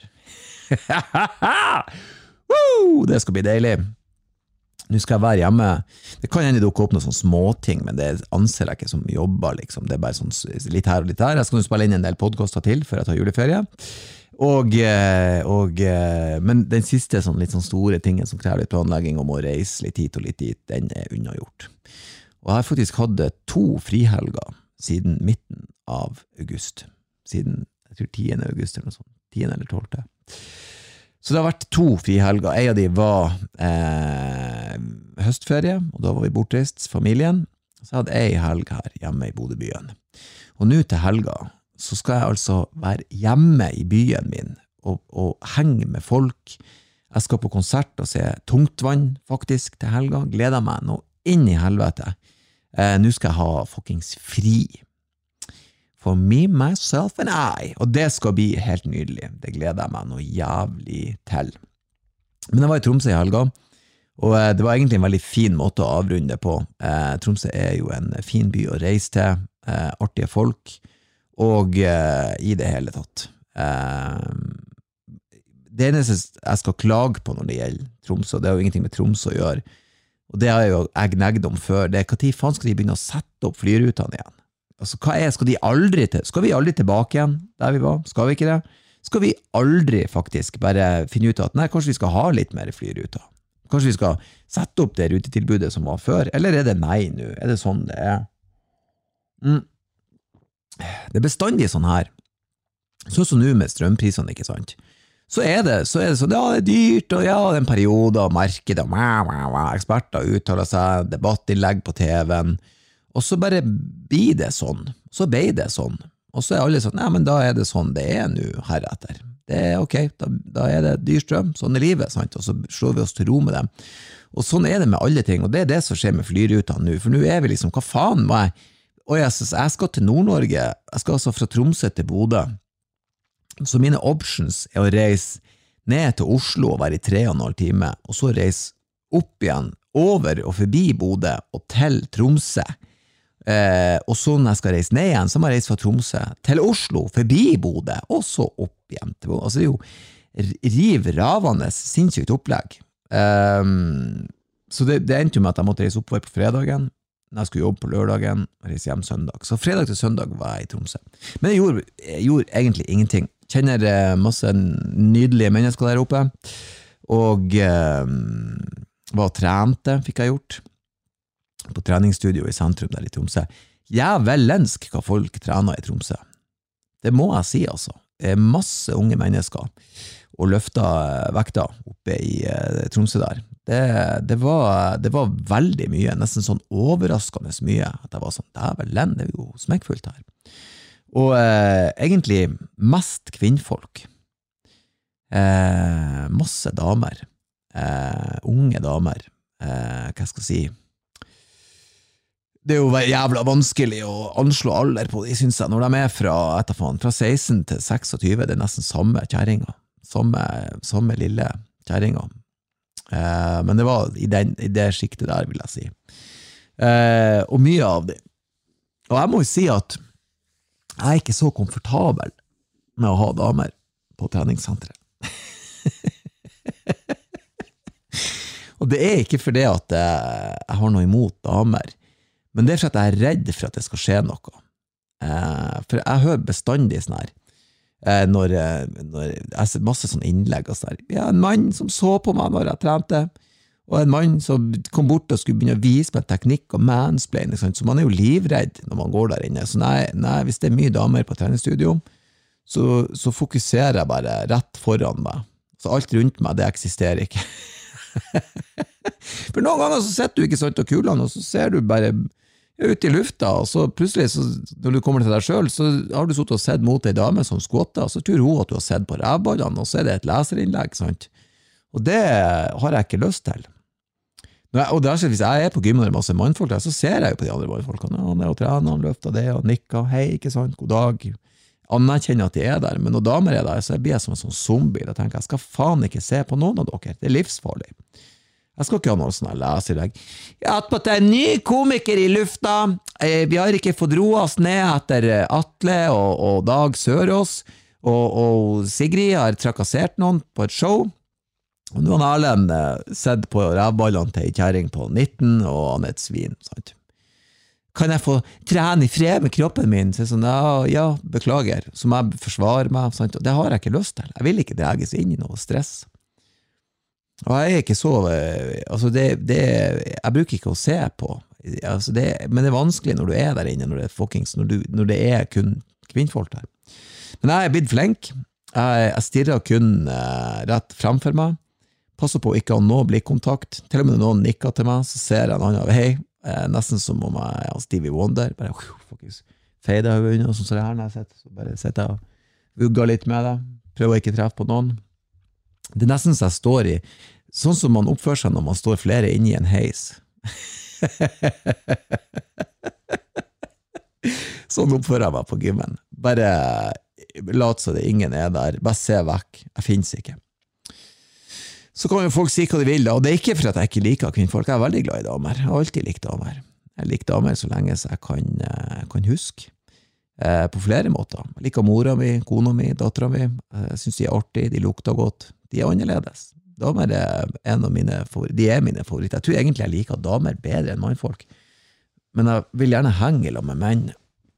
Woo! Det skal bli deilig. Nå skal jeg være hjemme. Det kan hende dukke opp noen sånne småting, men det anser jeg ikke som jobber, liksom. Det er bare sånn litt her og litt der. Jeg skal nå spille inn en del podcaster til før jeg tar juleferie. Og, og, men den siste sånn, litt sånn store tingen som krever litt planlegging om å reise litt hit og litt dit, den er unnagjort. Og jeg har faktisk hatt to frihelger siden midten av august. Siden, jeg tror tiende august eller noe sånt. tiende eller tolvte. Så det har vært to frihelger. En av de var eh, høstferie, og da var vi bortreist, familien. Så jeg hadde en helg her hjemme i Bodøbyen. Og nå til helga, så skal jeg altså være hjemme i byen min og, og henge med folk. Jeg skal på konsert og se Tungtvann faktisk til helga. Gleder meg nå inn i helvete. Eh, nå skal jeg ha fuckings fri. For me, myself and I. Og det skal bli helt nydelig. Det gleder jeg meg noe jævlig til. Men jeg var i Tromsø i helga, og eh, det var egentlig en veldig fin måte å avrunde på. Eh, Tromsø er jo en fin by å reise til. Eh, artige folk. Og uh, i det hele tatt. Uh, det eneste jeg skal klage på når det gjelder Tromsø, det har jo ingenting med Tromsø å gjøre, og det har jeg jo jeg gnegget om før, det er hva tid faen skal de begynne å sette opp flyrutene igjen? Altså, hva er, skal de aldri til? Skal vi aldri tilbake igjen der vi var? Skal vi ikke det? Skal vi aldri faktisk bare finne ut at, nei, kanskje vi skal ha litt mer flyruter? Kanskje vi skal sette opp det rutetilbudet som var før? Eller er det nei nå? Er det sånn det er? Mm. Det er bestandig sånn her, sånn som nå med strømprisene, ikke sant? Så er det, så er det sånn, ja, det er dyrt, og ja, det er en periode, og markedet, og wah, wah, wah, eksperter uttaler seg, debattinnlegg på T V-en, og så bare blir det sånn, så ble det sånn, og så er alle sånn, nei, men da er det sånn det er nå heretter. det er ok, da, da er det dyrstrøm, sånn er livet, sant? Og så slår vi oss til ro med dem. Og sånn er det med alle ting, og det er det som skjer med flyrutene nå, for nå er vi liksom, hva faen må jeg, og jeg, jeg skal til Nord-Norge, jeg skal altså fra Tromsø til Bodø, så mine options er å reise ned til Oslo og være i tre og en halv time, og så reise opp igjen, over og forbi Bodø og til Tromsø. Eh, og så når jeg skal reise ned igjen, så må jeg reise fra Tromsø til Oslo, forbi Bodø, og så opp igjen til Bodø. Altså det er jo riv ravende, sinnssykt opplegg. Um, så det, det endte jo med at jeg måtte reise oppover på fredagen, når jeg skulle jobbe på lørdagen, og reise hjem søndag. Så fredag til søndag var jeg i Tromsø. Men jeg gjorde, jeg gjorde egentlig ingenting. Kjenner masse nydelige mennesker der oppe, og um, var trente, fikk jeg gjort, på treningsstudio i sentrum der i Tromsø. Jeg er velensk hva folk trener i Tromsø. Det må jeg si, altså. Det er masse unge mennesker og løfter vekta oppe i uh, Tromsø der. Det, det, var, det var veldig mye, nesten sånn overraskende mye, at jeg var sånn, det er vel det er jo smekkfullt her. Og uh, egentlig mest kvinnfolk. Uh, masse damer. Uh, unge damer. Uh, hva skal jeg si? Det er jo jævla vanskelig å anslå alder på de, synes jeg, når de er fra, etterfan, fra seksten til seksogtyve, det er nesten samme kjæringer, samme, samme lille kjæringer. Eh, men det var i, den, i det skiktet der, vil jeg si. Eh, og mye av det. Og jeg må jo si at jeg er ikke så komfortabel med å ha damer på treningssenteret. Og det er ikke fordi at jeg har noe imot damer, men det er for at jeg er redd for at det skal skje noe. Eh, for jeg hører bestandig sånn her, eh, når, når jeg ser masse sånn innlegg og sånn, ja, en mann som så på meg når jeg trente, og en mann som kom bort og skulle begynne å vise meg teknikk og mansplain, så man er jo livredd når man går der inne. Så nei, nei, hvis det er mye damer på treningsstudio, så, så fokuserer jeg bare rett foran meg. Så alt rundt meg, det eksisterer ikke. For noen ganger så sitter du ikke sånn til kulene, og så ser du bare ut i lufta, og så plutselig, så, når du kommer til deg selv, så har du suttet og sett mot en dame som skåter, og så tror hun at du har sett på rævballene, og så er det et leserinnlegg, sant? Og det har jeg ikke lyst til. Jeg, og det er, hvis jeg er på gymmen med masse mannfolk der, så ser jeg jo på de andre mannfolkene, ja, han er og trener, han løfter det, og nikker, hei, ikke sant, god dag, anerkjenner at de er der, men når damer er der, så blir jeg som en sånn zombie, da tenker jeg, jeg skal faen ikke se på noen av dere, det er livsfarlig. Jeg skal ikke ha noe sånn leserlegg. Jeg har hatt en ny komiker i lufta. Vi har ikke fått roa oss ned etter Atle og, og Dag Sørås, og, og Sigrid har trakassert noen på et show. Og nå har Erlend sett på rævballene til en kjæring på nitten, og han er et svin, sant? Kan jeg få trene i fred med kroppen min? Så sånn, ja, ja, beklager. Så må jeg forsvare meg, sant? Og det har jeg ikke lyst til. Jeg vil ikke dreges inn i noe stress. Og jeg er ikke så, altså det, det, jeg bruker ikke å se på, altså det, men det er vanskelig når du er der inne, når det er fuckings, når, du, når det er kun kvinnfolk der. Men jeg er blitt flink, jeg, jeg stirrer kun uh, rett fremfor meg, passer på ikke å ha noe blikkontakt, til og med når noen nikker til meg, så ser jeg en annen vei, uh, nesten som om jeg er Stevie Wonder, bare uh, fuckings feider jeg under, og sånn som det her når jeg sitter, så bare sitter jeg og vugger litt med det, prøver ikke å treffe på noen. Det er nesten så jeg står i, sånn som man oppfører seg når man står flere inne i en heis. Sånn oppfører jeg meg på gymmen. Bare lat så det ingen er der, bare se vekk, jeg finnes ikke. Så kan jo folk si hva de vil da, og det er ikke for at jeg ikke liker kvinnfolk, jeg er veldig glad i damer, jeg har alltid likt damer. Jeg liker damer så lenge så jeg kan, kan huske. Eh, på flere måter. Jeg liker mora mi, kona mi, datteren mi. Jeg synes de er artig, de lukter godt. De er annerledes. Damer er en av mine favoritter. De er mine favoritter. Jeg tror egentlig jeg liker damer bedre enn mannfolk. Men jeg vil gjerne henge sammen med menn.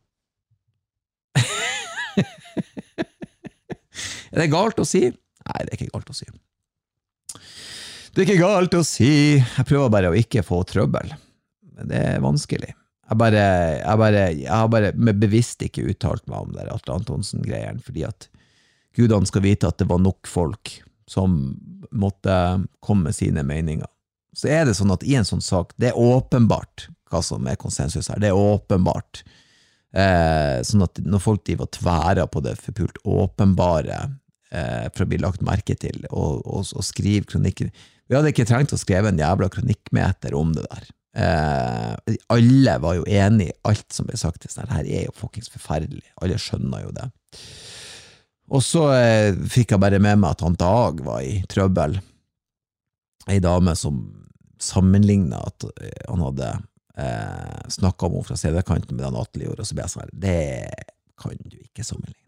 Er det galt å si? Nei, det er ikke galt å si. Det er ikke galt å si. Jeg prøver bare å ikke få trøbbel. Men det er vanskelig. Jeg bare, jeg bare, jeg har bare med bevisst ikke uttalt meg om det Atle Antonsen-greien, fordi at gudene skal vite at det var nok folk som måtte komme med sine meninger. Så er det sånn at i en sånn sak, det er åpenbart hva som er konsensus her, det er åpenbart. Eh, sånn at når folk driver og tværer på det forpult åpenbare eh, for å bli lagt merke til, og, og, og skrive kronikker. Vi hadde ikke trengt å skrive en jævla kronikkmeter om det der. Eh, alle var jo enige i alt som ble sagt. Sånn, her er jo fucking forferdelig. Alle skjønner jo det. Og så eh, fikk jeg bare med meg at han Dag var i trøbbel. En dame som sammenlignet at han hadde eh, snakket om henne fra C D-kanten med den Atle gjorde, og så ble jeg sånn, det kan du ikke sammenligne.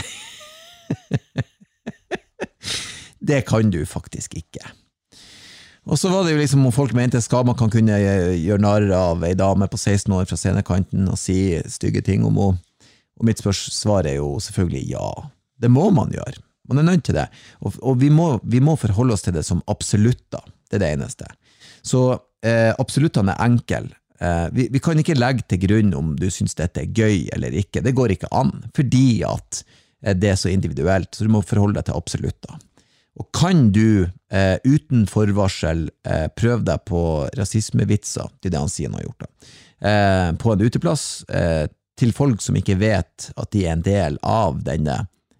Det kan du faktisk ikke. Og så var det jo liksom, om folk mente skal man kan kunne gjøre narr av en dame på seksten år fra scenekanten og si stygge ting om henne. Og mitt spørsmål er jo selvfølgelig ja. Det må man gjøre. Man er nødt til det. Og, og vi, må, vi må forholde oss til det som absolutter. Det er det eneste. Så eh, absoluttene er enkel. Eh, vi, vi kan ikke legge til grunn om du synes dette er gøy eller ikke. Det går ikke an, fordi at eh, det er så individuelt. Så du må forholde deg til absolutter. Og kan du eh, uten forvarsel eh, prøve deg på rasismevitser, det er det han sier han har gjort da, eh, på en uteplass, eh, til folk som ikke vet at de er en del av denne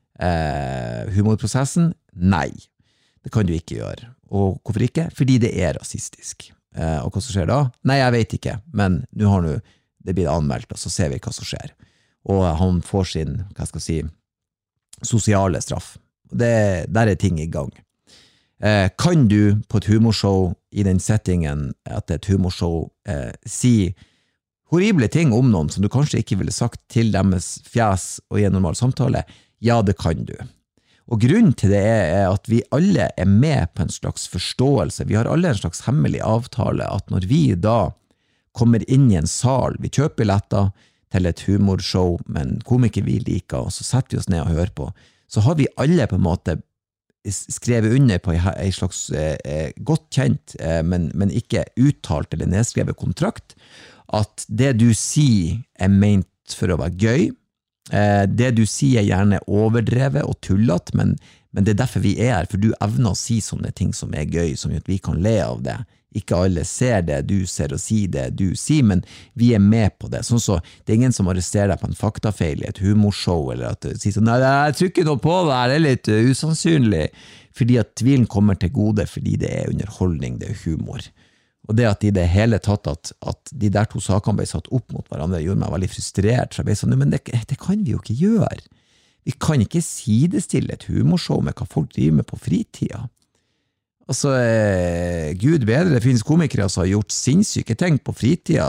eh, humorprosessen? Nei, det kan du ikke gjøre. Og hvorfor ikke? Fordi det er rasistisk. Eh, og hva som skjer da? Nei, jeg vet ikke, men nå har nu, det blir anmeldt, og så ser vi hva som skjer. Og han får sin, hva skal jeg si, sosiale straff. Det, der er ting i gang. Eh, kan du på et humorshow i den settingen at et humorshow eh, si horrible ting om noen som du kanskje ikke ville sagt til deres fjes og i en normal samtale? Ja, det kan du. Og grunnen til det er, er at vi alle er med på en slags forståelse. Vi har alle en slags hemmelig avtale at når vi da kommer inn i en sal, vi kjøper billetter til et humorshow med en komiker vi liker, og så setter vi oss ned og hører på, så har vi alle på en måte skrevet under på en slags eh, godt kjent, eh, men, men ikke uttalt eller nedskrevet kontrakt, at det du sier er ment for å være gøy, eh, det du sier er gjerne overdrevet og tullet, men, men det er derfor vi er her, for du evner å si sånne ting som er gøy, som gjør at vi kan le av det. Ikke alle ser det du ser og sier det du sier, men vi er med på det. Sånn så, det er ingen som arresterer deg på en faktafeil i et humorshow, eller at du sier sånn, nei, jeg tror ikke noe på det her, det er litt uh, usannsynlig, fordi at tvilen kommer til gode, fordi det er underholdning, det er humor. Og det at i det hele tatt, at, at de der to sakene ble satt opp mot hverandre, gjorde meg veldig frustrert, så jeg ble sånn, men det, det kan vi jo ikke gjøre. Vi kan ikke sidestille et humorshow med hva folk driver med på fritida. Altså, eh, Gud bedre, det finnes komikere som har gjort sinnssyke ting på fritida,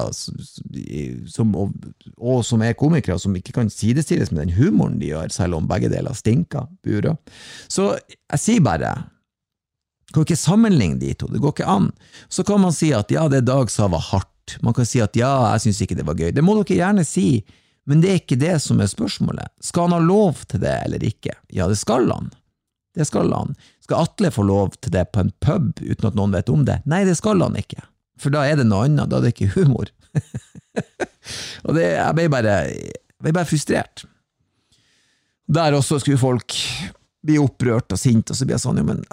som, og, og som er komikere som ikke kan sidestilles med den humoren de gjør, selv om begge deler stinker, bura. Så jeg sier bare, kan ikke sammenligne de to, det går ikke an. Så kan man si at ja, det Dag sa var hardt. Man kan si at ja, jeg synes ikke det var gøy. Det må dere gjerne si, men det er ikke det som er spørsmålet. Skal han ha lov til det eller ikke? Ja, det skal han. Det skal han. Skal Atle få lov til det på en pub uten at noen vet om det? Nei, det skal han ikke. For da er det noe annet, da er det ikke humor. Og det, jeg ble bare, jeg ble bare frustrert. Der også skulle folk bli opprørt og sint, og så blir jeg sånn, jo, men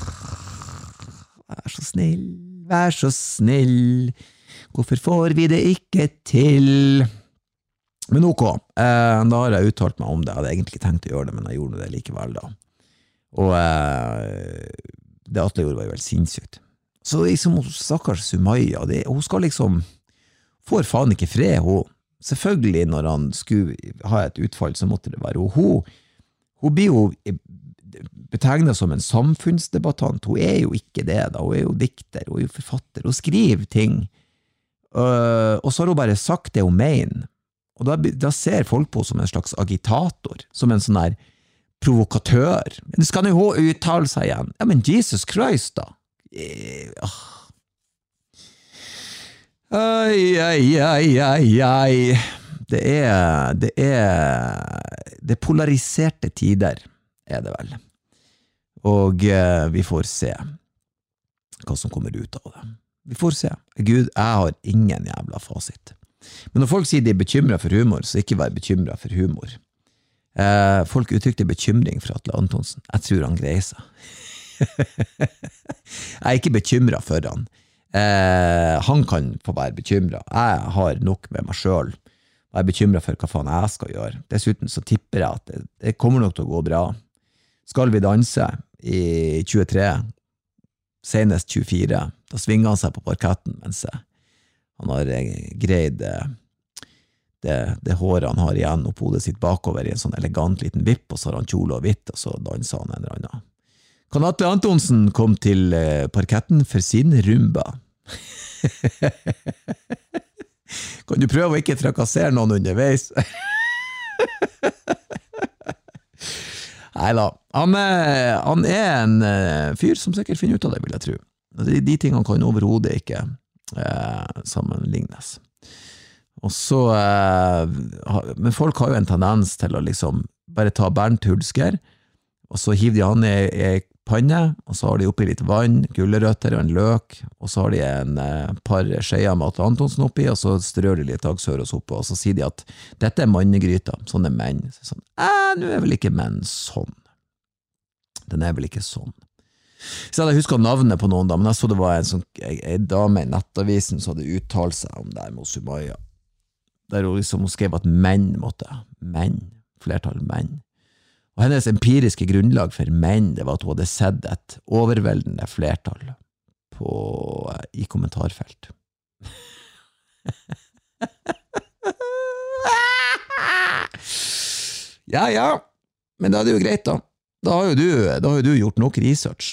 vær så snill, vær så snill, hvorfor får vi det ikke til? Men ok, eh, da har jeg uttalt meg om det, jeg hadde egentlig tenkt å gjøre det, men jeg gjorde det likevel da. Og eh, det Atle gjorde var jo veldig sinnssykt. Så liksom, stakkars Sumaya, det, hun skal liksom, får faen ikke fred, hun. Selvfølgelig når han skulle ha et utfall, så måtte det være hun. Hun blir jo betegnet som en samfunnsdebattant. Hun er jo ikke det da, hun er jo dikter, hun er jo forfatter, hun skriver ting. Uh, og så har hun bare sagt det hun mener. Og da, da ser folk på som en slags agitator, som en sånn her provokatør. Men det skal jo uttale seg igjen. Ja, men Jesus Christ da. Ai, ai, ai, ai, ai. Det er, det er, det er polariserte tider, er det vel. Og uh, vi får se hva som kommer ut av det. Vi får se. Gud, jeg har ingen jævla fasit. Men når folk sier de er bekymret for humor, så ikke vær bekymret for humor. Eh, folk uttrykte bekymring for Atle Antonsen. Jeg tror han greier seg. Jeg er ikke bekymret for han. Eh, han kan få være bekymret. Jeg har nok med meg selv. Jeg er bekymret for hva faen jeg skal gjøre. Dessuten så tipper jeg at det, det kommer nok til å gå bra. Skal vi danse i tjuetre, senest tjuefire, da svinger han seg på parketten, mens han har greid det, det, det håret han har igjen opp hodet sitt bakover i en sånn elegant liten vipp, og så har han kjole og hvitt, og så danser han en eller annen. Kan Atle Antonsen komme til parketten for sin rumba? Kan du prøve å ikke trakassere noen underveis? Neida, han, han er en fyr som sikkert finner ut av det, vil jeg tro. De, de tingene kan overhodet ikke eh, sammenlignes. Og så, eh, men folk har jo en tendens til å liksom bare ta Bernt Hulsker, og så hiver de han i, i panne, og så har de oppi litt vann, gullerøtter og en løk, og så har de en eh, par skeier med Atle Antonsen oppi, og så strør de litt dagsøros oppe, og så sier de at dette er mannegryta, sånn er menn. Så sånn, eh, nå er vel ikke menn sånn. Den er vel ikke sånn. Så jeg husker navnet på noen da, men jeg så det var en, sånn, en dame i nettavisen som hadde uttalt seg om det her med Sumaya, der hun liksom skrev at menn måtte, menn, flertall menn. Og hennes empiriske grunnlag for menn, det var at hun hadde sett et overveldende flertall på, i kommentarfelt. Ja, ja, men da er det jo greit da. Da har jo du, da har jo du gjort nok research.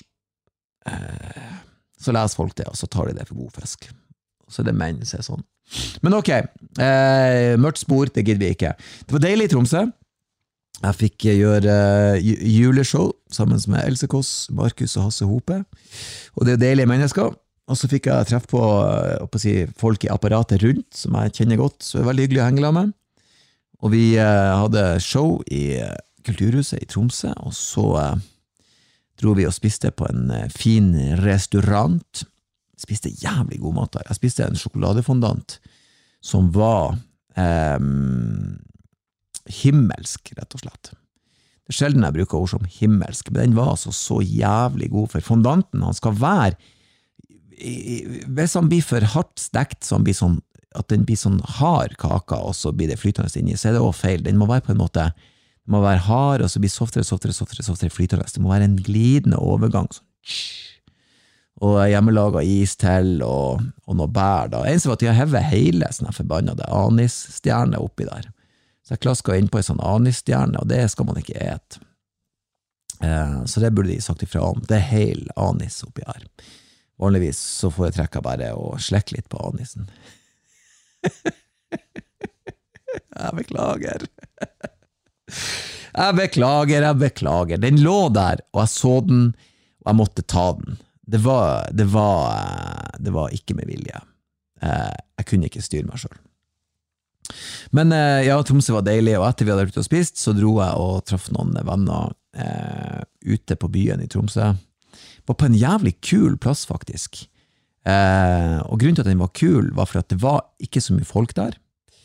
Så leser folk det, og så tar de det for god fisk. Så det er menn som er sånn. Men ok, eh, mørkt spor, det gidder vi ikke. Det var deilig i Tromsø. Jeg fikk gjøre juleshow sammen med Else Kåss, Markus og Hasse Hope, og det er deilige mennesker. Og så fikk jeg treff på, på si, folk i apparatet rundt, som jeg kjenner godt, så det er veldig hyggelig å henge med. Og vi eh, hadde show i Kulturhuset i Tromsø, og så eh, dro vi og spiste på en eh, fin restaurant. Spiste jævlig god mat der. Jeg spiste en sjokoladefondant som var eh, himmelsk, rett og slett. Det er sjelden jeg bruker ord som himmelsk, men den var altså så jævlig god, for fondanten, han skal være, hvis han blir for hardt stekt, så han blir sånn, at den blir sånn hard kaka, og så blir det flytende inni, så er det også feil. Den må være på en måte, den må være hard, og så blir softere, softere, softere, softere flytende. Det må være en glidende overgang, sånn, og hjemmelaget is til, og, og noe bær da. En som var at de har hevet hele sånne forbannede anisstjerne oppi der. Så jeg klasket inn på en sånn anisstjerne, og det skal man ikke et. Eh, så det burde de sagt ifra om. Det er hel anis oppi her. Vanligvis så får jeg trekka bare og slekke litt på anisen. Jeg beklager. Jeg beklager, jeg beklager. Den lå der, og jeg så den, og jeg måtte ta den. Det var, det var, det var ikke med vilje. Eh, jeg kunne ikke styre meg selv. Men ja, Tromsø var deilig, og etter vi hadde vært ute og spist, så dro jeg og traff noen venner eh, ute på byen i Tromsø. Var på en jævlig kul plass, faktisk. Eh, og grunnen til at den var kul, var for at det var ikke så mye folk der.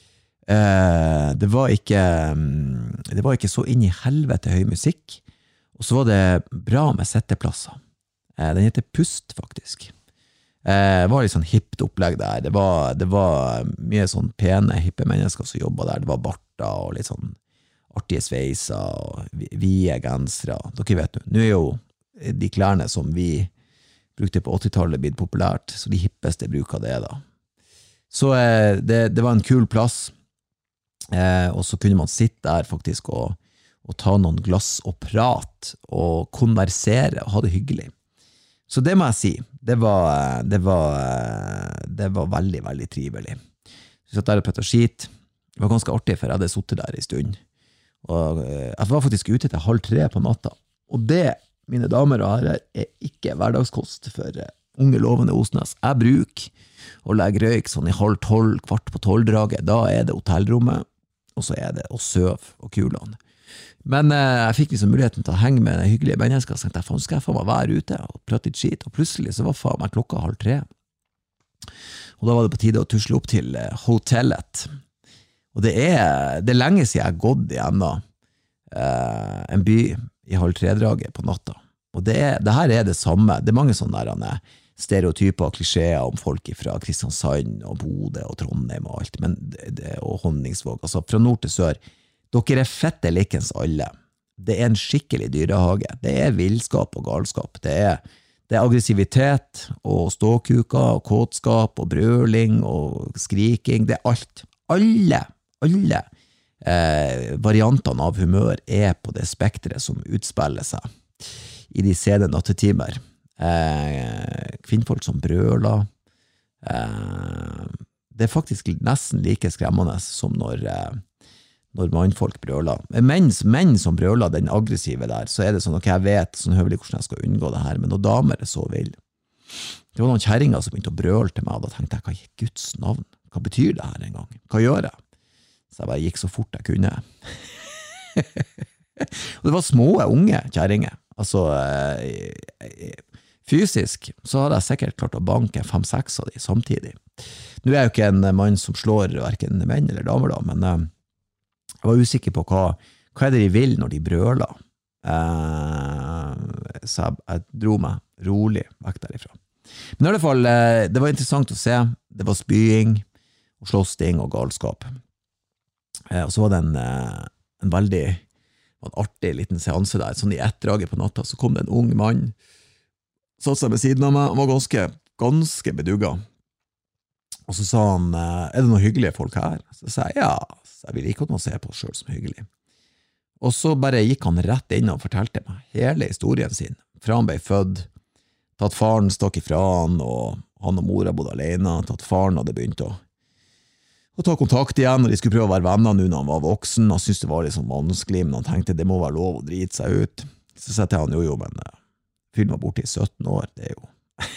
Eh, det var ikke, det var ikke så inn i helvete høy musikk, og så var det bra med setteplasser. Eh, den heter Pust, faktisk. Det var litt sånn hippt opplegg der. Det var, det var mye sånn pene, hippe mennesker som jobbet der. Det var barter og litt sånn artige sveiser og vide gensere. Dere vet jo, nå er jo de klærne som vi brukte på åttitallet blitt populært, så de hippeste bruker det da. Så det, det var en kul plass, og så kunne man sitte der faktisk og, og ta noen glass og prate og konversere og ha det hyggelig. Så det må jeg si, det var, det var, det var veldig, veldig trivelig. Så jeg satt der og pratet skit. Det var ganske artig, for jeg hadde suttet der i stund. Og jeg var faktisk ute til halv tre på natta. Og det, mine damer og herrer, er ikke hverdagskost for unge lovende Osnes. Jeg bruker å legge røyk sånn i halv tolv, kvart på tolv-draget. Da er det hotellrommet, og så er det å søv og kulene. Men eh, jeg fikk liksom muligheten til å henge med hyggelige mennesker, og så tenkte jeg, faen, skal jeg faen meg være ute og prate litt skit, og plutselig så var faen meg klokka halv tre. Og da var det på tide å tusle opp til eh, hotellet. Og det er, det er lenge siden jeg har gått igjen da, eh, en by i halv tre-draget på natta. Og det, er, det her er det samme. Det er mange sånne der, stereotyper og klisjeer om folk fra Kristiansand og Bodø og Trondheim og alt, men det, det, og Honningsvåg, altså fra nord til sør. Dere er fette likens alle. det er en skikkelig dyrehage. Det er villskap og galskap. Det er, det er aggressivitet og ståkuker og kåtskap og brøling og skriking. Det er alt. Alle, alle eh, variantene av humør er på det spektret som utspiller seg i de sene nattetimer. Eh, kvinnfolk som brøler. Eh, det er faktisk nesten like skremmende som når, eh, når mannfolk brøler. Mens menn som brøler den aggressive der, så er det sånn, ok, jeg vet sånn høvelig hvordan jeg skal unngå det her, men når damer er så vill. Det var noen kjerringer som begynte å brøle til meg, og da tenkte jeg, hva i Guds navn? Hva betyr det her en gang? Hva gjør jeg? Så jeg bare gikk så fort jeg kunne. Og det var små, unge kjerringer. Altså, fysisk så hadde jeg sikkert klart å banke fem-seks av de samtidig. Nå er jeg jo ikke en mann som slår hverken menn eller damer da, men jeg var usikker på hva, hva er det de vil når de brøler. Så jeg, jeg dro meg rolig vekk derifra. Men i alle fall, det var interessant å se. Det var spying, og slåssing og galskap. Og så var det en, en veldig en artig liten seanse der, sånn i etterdraget på natta, så kom det en ung mann, satt seg ved siden av meg, han var ganske, ganske bedugga. Og så sa han, er det noen hyggelige folk her? Så sa jeg, ja, så jeg vil ikke ha noe å se på selv som hyggelig. Og så bare gikk han rett inn og fortalte meg hele historien sin, fra han ble født, tatt faren stakk ifra han, og han og mora bodde alene, tatt faren hadde begynt å og ta kontakt igjen, og de skulle prøve å være venner nå når han var voksen, og syntes det var litt sånn vanskelig, men han tenkte det må være lov å drite seg ut. Så sa jeg til han, jo jo, men fyren var borte i sytten år, det er jo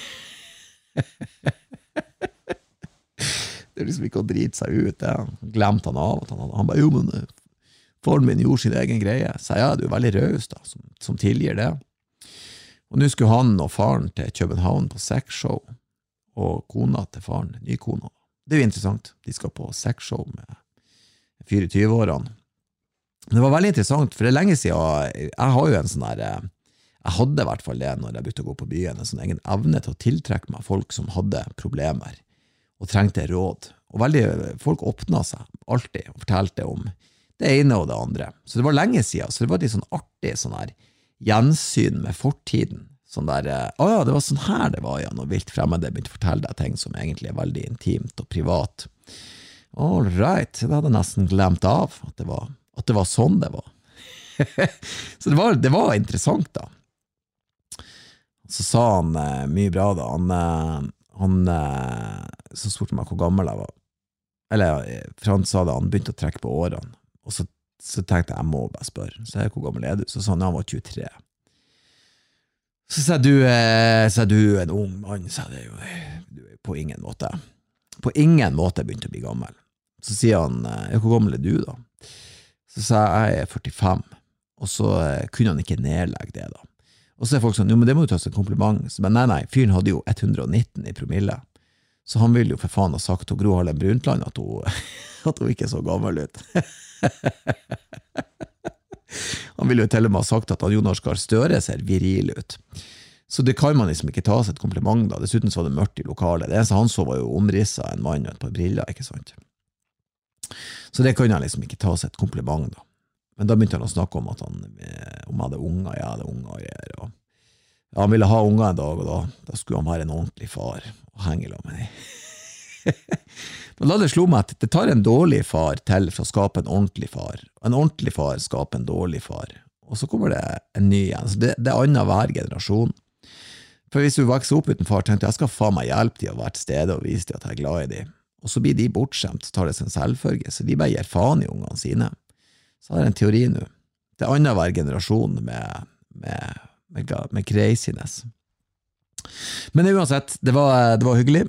det er liksom ikke å drite seg ut, det glemte han av, han, han bare, jo, men faren min gjorde sin egen greie, så ja, du er veldig røs da, som, som tilgir det. Og nå skulle han og faren til København på sexshow, og kona til faren, ny kona. Det er jo interessant, de skal på sexshow med tjuefire-årene. Det var veldig interessant, for det er lenge siden, jeg har jo en sånn der, jeg hadde i hvert fall det når jeg begynte å gå på byen, en sånn egen evne til å tiltrekke meg folk som hadde problemer, og trengte råd. Og veldig, folk åpnet seg alltid, og fortalte om det ene og det andre. Så det var lenge siden, så det var litt sånn artig sånn her gjensyn med fortiden. Sånn der, å ja, det var sånn her det var, ja, når vilt fremmede begynte å fortelle deg ting som egentlig er veldig intimt og privat. All right, det hadde jeg nesten glemt av, at det var, at det var sånn det var. Så det var, det var interessant da. Så sa han eh, mye bra da, han, eh, han eh, så spurte meg hvor gammel jeg var. Eller, Frans sa det, han begynte å trekke på årene, og så, så tenkte jeg, jeg må bare spørre. Så jeg, hvor gammel er du? Så sa han, han var tjuetre. Så sa du, eh, sa du en ung mann, sa det jo, du er på ingen måte, på ingen måte begynte å bli gammel. Så sier han, ja, hvor gammel er du da? Så sa jeg, jeg er førtifem, og så eh, kunne han ikke nedlegge det da. Og så er folk sånn, jo, men det må jo ta seg kompliment. Så, men nei, nei, fyren hadde jo ett hundre og nitten i promille, så han ville jo for faen ha sagt til Gro Harlem Brundtland at hun, at hun ikke så gammel ut. Han ville jo til og med ha sagt at han Jonas Gahr Støre ser viril ut. Så det kan man liksom ikke ta seg et kompliment da. Dessuten så var det mørkt i lokalet. Det eneste han så var jo omrisset en mann med et par briller, ikke sant? Så det kan han liksom ikke ta seg et kompliment da. Men da begynte han å snakke om at han, om han hadde unger, ja, det unger og greier. Og ja, han ville ha unger en dag, og da, da skulle han være en ordentlig far og henge med dem. Men da det slo meg at det tar en dårlig far til for å skape en ordentlig far. En ordentlig far skaper en dårlig far. Og så kommer det en ny igjen. Så det, det er annet hver generasjon. For hvis du vokser opp uten far, tenkte jeg, jeg skal faen meg hjelpe de å være til stede og vise de at jeg er glad i de. Og så blir de bortskjemt, så tar det sin selvfølge. Så de bare gir faen i ungene sine. Så har jeg en teori nå. Det er annet hver generasjon med, med, med, med craziness. Men uansett, det var, det var hyggelig.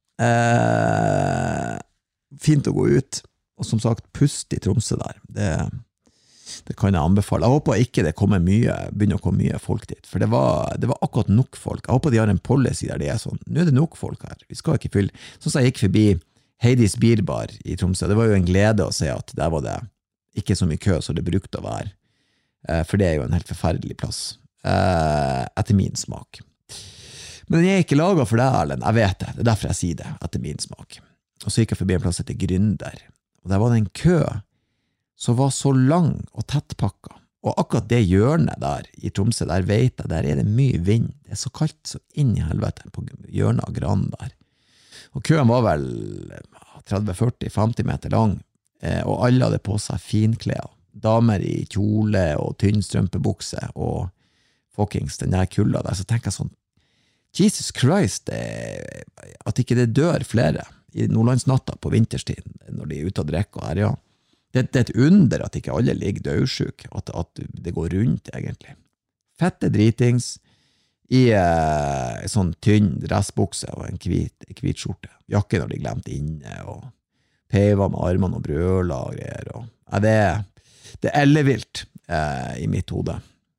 Eh, fint å gå ut og som sagt puste i Tromsø der det, det kan jeg anbefale. Jeg håper ikke det kommer mye begynner å komme mye folk dit, for det var, det var akkurat nok folk. Jeg håper de har en policy der de er sånn, nå er det nok folk her, vi skal ikke fylle. Sånn som jeg gikk forbi Heidis Bierbar i Tromsø, det var jo en glede å se at der var det ikke så mye kø som det brukte å være, eh, for det er jo en helt forferdelig plass eh, etter min smak. Men den er ikke laget for deg, Erlend. Jeg vet det. Det er derfor jeg sier det, etter min smak. Og så gikk jeg forbi en plass etter Gründer. Og der var det en kø som var så lang og tettpakka Og akkurat det hjørnet der i Tromsø, der vet jeg, der er det mye vind. Det er så kaldt så inn i helvete på hjørnet av Gran der. Og køen var vel tretti, førti, femti meter lang, og alle hadde på seg finklær. Damer i kjole og tynn strømpebukse, og fuckings den der kulda der. Så tenker jeg sånn, Jesus Christ, det, at ikke det dør flere i Nordlandsnatta på vinterstid, når de er ute og drikker og her, ja. Det, det er et under at ikke alle ligger dødsjuk, at, at det går rundt egentlig. Fette dritings i eh, sånn tynn dressbukse og en hvit, hvit skjorte. Jakke når de glemte inne, og peiva med armene og brøla og greier. Og, ja, det, det er ellevilt eh, i mitt hode.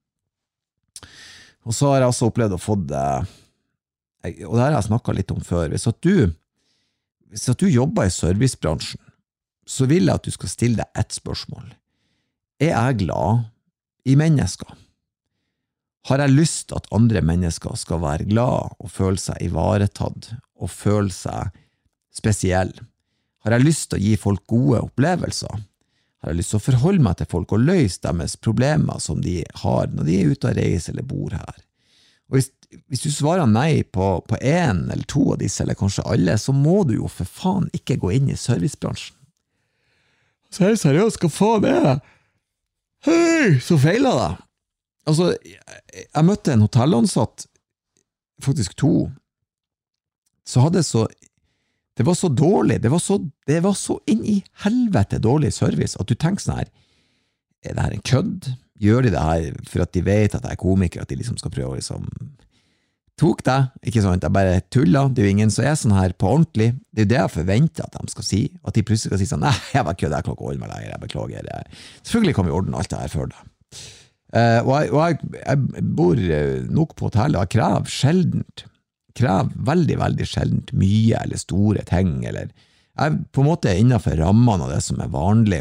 Og så har jeg også opplevd å få det, og det har jeg snakket litt om før, hvis at du, hvis at du jobber i servicebransjen, så vil jeg at du skal stille deg ett spørsmål. Er jeg glad i mennesker? Har jeg lyst til at andre mennesker skal være glad og føle seg ivaretatt og føle seg spesiell? Har jeg lyst til å gi folk gode opplevelser? Har jeg lyst til å forholde meg til folk og løse deres problemer som de har når de er ute og reiser eller bor her? Og hvis, hvis du svarer nei på, på en eller to av disse, eller kanskje alle, så må du jo for faen ikke gå inn i servicebransjen. Så er det seriøst, hva faen er det? Hei, så feilet det. Altså, jeg, jeg møtte en hotellansatt, faktisk to, så hadde så, det var så dårlig, det var så, det var så inn i helvete dårlig service, at du tenker sånn her, er det her en kødd? Gjør de det her for at de vet at jeg er komiker, at de liksom skal prøve å liksom, tok det, ikke sant, jeg bare tullet, det er jo ingen som er sånn her på ordentlig, det er jo det jeg forventer at de skal si, at de plutselig skal si sånn, nei, jeg var kødd, jeg kan ikke holde meg lenger, jeg beklager, selvfølgelig kan vi ordne alt det her for deg. Uh, og jeg, og jeg, jeg bor nok på hotellet, og jeg krever sjeldent, krever veldig, veldig sjeldent mye, eller store ting, eller jeg på en måte er innenfor rammene av det som er vanlig,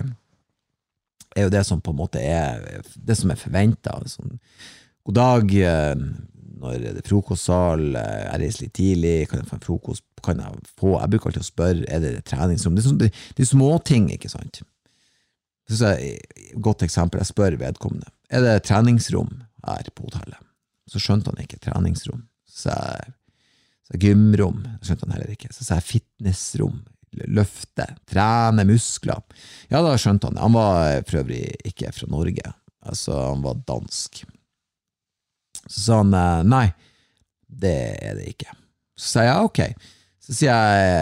er jo det som på en måte er, det som er forventet, sånn, god dag, når det er frokostsal, jeg reiser litt tidlig, kan jeg få en frokost, kan jeg få, jeg bruker alltid å spørre, er det et treningsrom? Det er, sånn, det, det er små ting, ikke sant? Så er et godt eksempel, jeg spør vedkommende, er det treningsrom her på hotellet? Så skjønte han ikke treningsrom. Så er det gymrom, det skjønte han heller ikke. Så er det fitnessrom, løfte, trene muskler. Ja, da skjønte han. Han var for øvrig ikke fra Norge, altså han var dansk. Så sa han, nei, det er det ikke. Så sa jeg, ok. Så sier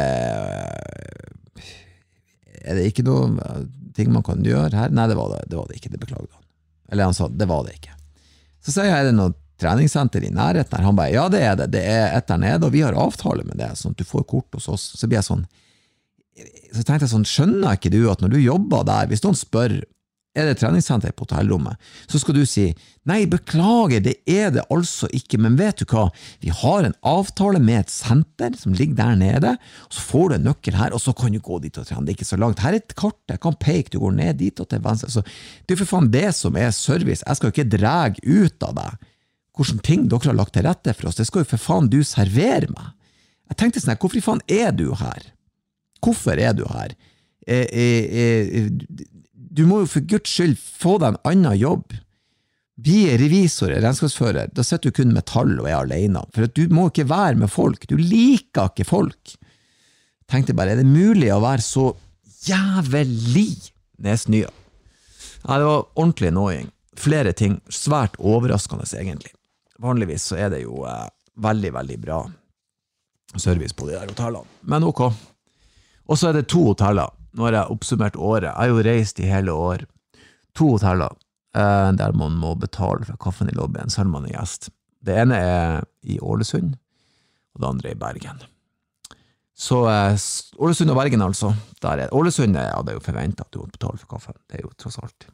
jeg, er det ikke noe ting man kan gjøre her? Nei, det var det, det, var det ikke, det beklager han. Eller han sa, det var det ikke. Så sier jeg, er det noe treningssenter i nærheten her? Han bare, ja, det er det, det er et der nede, og vi har avtale med det, sånn at du får kort hos oss. Så blir jeg sånn, så tenkte jeg sånn, skjønner ikke du at når du jobber der, hvis noen spør, er det treningssenter på hotellrommet, så skal du si, nei, beklager, det er det altså ikke, men vet du hva, vi har en avtale med et senter som ligger der nede, og så får du en nøkkel her, og så kan du gå dit og trene, det er ikke så langt, her er et kart, jeg kan peke, du går ned dit og til venstre, så det er for faen det som er service, jeg skal jo ikke drage ut av deg, hvordan ting dere har lagt til rette for oss, det skal jo for faen du servere meg. Jeg tenkte sånn, hvorfor faen er du her? Hvorfor er du her? Eh, eh, eh, du må jo for Guds skyld få deg en annen jobb. Vi er revisorer, regnskapsfører, da sitter du kun med tall og er alene, for at du må ikke være med folk, du liker ikke folk. Jeg tenkte bare, er det mulig å være så jævlig nesnye? Ja, det var ordentlig annoying. Flere ting, svært overraskende egentlig. Vanligvis så er det jo eh, veldig, veldig bra service på de der hotellene. Men ok. Og så er det to hoteller. Nå har jeg oppsummert året. Jeg har jo reist i hele år. To hoteller, eh, der man må betale for kaffen i lobbyen, så har man en gjest. Det ene er i Ålesund, og det andre er i Bergen. Så eh, Ålesund og Bergen altså. Der er, Ålesund er, ja, det er jo forventet at du må betale for kaffen. Det er jo tross alt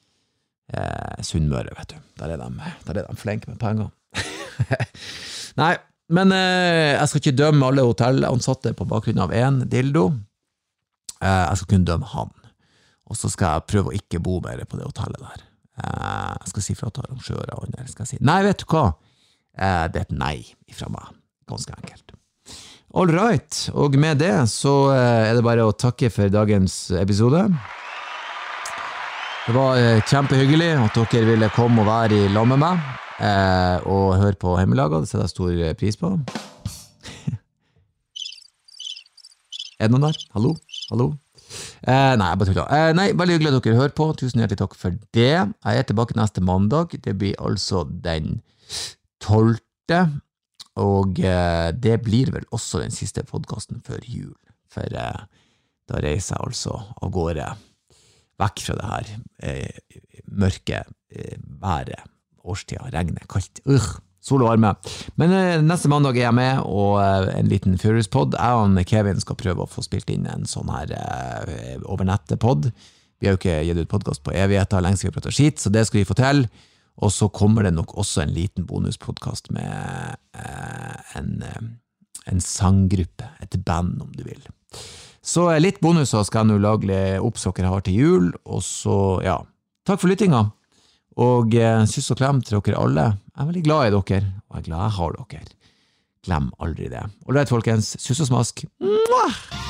eh, Sunnmøre, vet du. Der er de, der er de flenke med penger. Nei, men eh, jeg skal ikke dømme alle hotellansatte på bakgrunn av en dildo. Eh, jeg skal kunne dømme han. Og så skal jeg prøve å ikke bo mer på det hotellet der. Eh, jeg skal si fra til arrangører og andre. Skal jeg si, nei, vet du hva? Eh, det er et nei fra meg. Ganske enkelt. All right, og med det så eh, er det bare å takke for dagens episode. Det var eh, kjempehyggelig at dere ville komme og være i lag med meg eh, og høre på Hjemmelaga. Det setter jeg stor pris på. Er det noen der? Hallo? Hallo? Eh, nei, jeg bare tuller. Eh, nei, veldig hyggelig at dere hører på. Tusen hjertelig takk for det. Jeg er tilbake neste mandag. Det blir altså den tolvte Og eh, det blir vel også den siste podcasten før jul. For eh, da reiser jeg altså av gårde vekk fra det her eh, mørke eh, været, årstida, regnet, kaldt. Ugh. Sol og varme. Men eh, neste mandag er jeg med, og eh, en liten Furious-pod. Jeg og Kevin skal prøve å få spilt inn en sånn her eh, overnett-pod. Vi har jo ikke gitt ut podcast på evigheter, lenge skal vi prate skit, så det skal vi få til. Og så kommer det nok også en liten bonuspodcast med eh, en, eh, en sanggruppe, et band om du vil. Så eh, litt bonuser skal jeg nå lage opp så dere har til jul, og så, ja, takk for lyttinga. Og eh, kyss og klem til dere alle. Jeg er veldig glad i dere, og jeg er glad jeg har dere. Glem aldri det. Og leit folkens, kyss og smask. Mwah!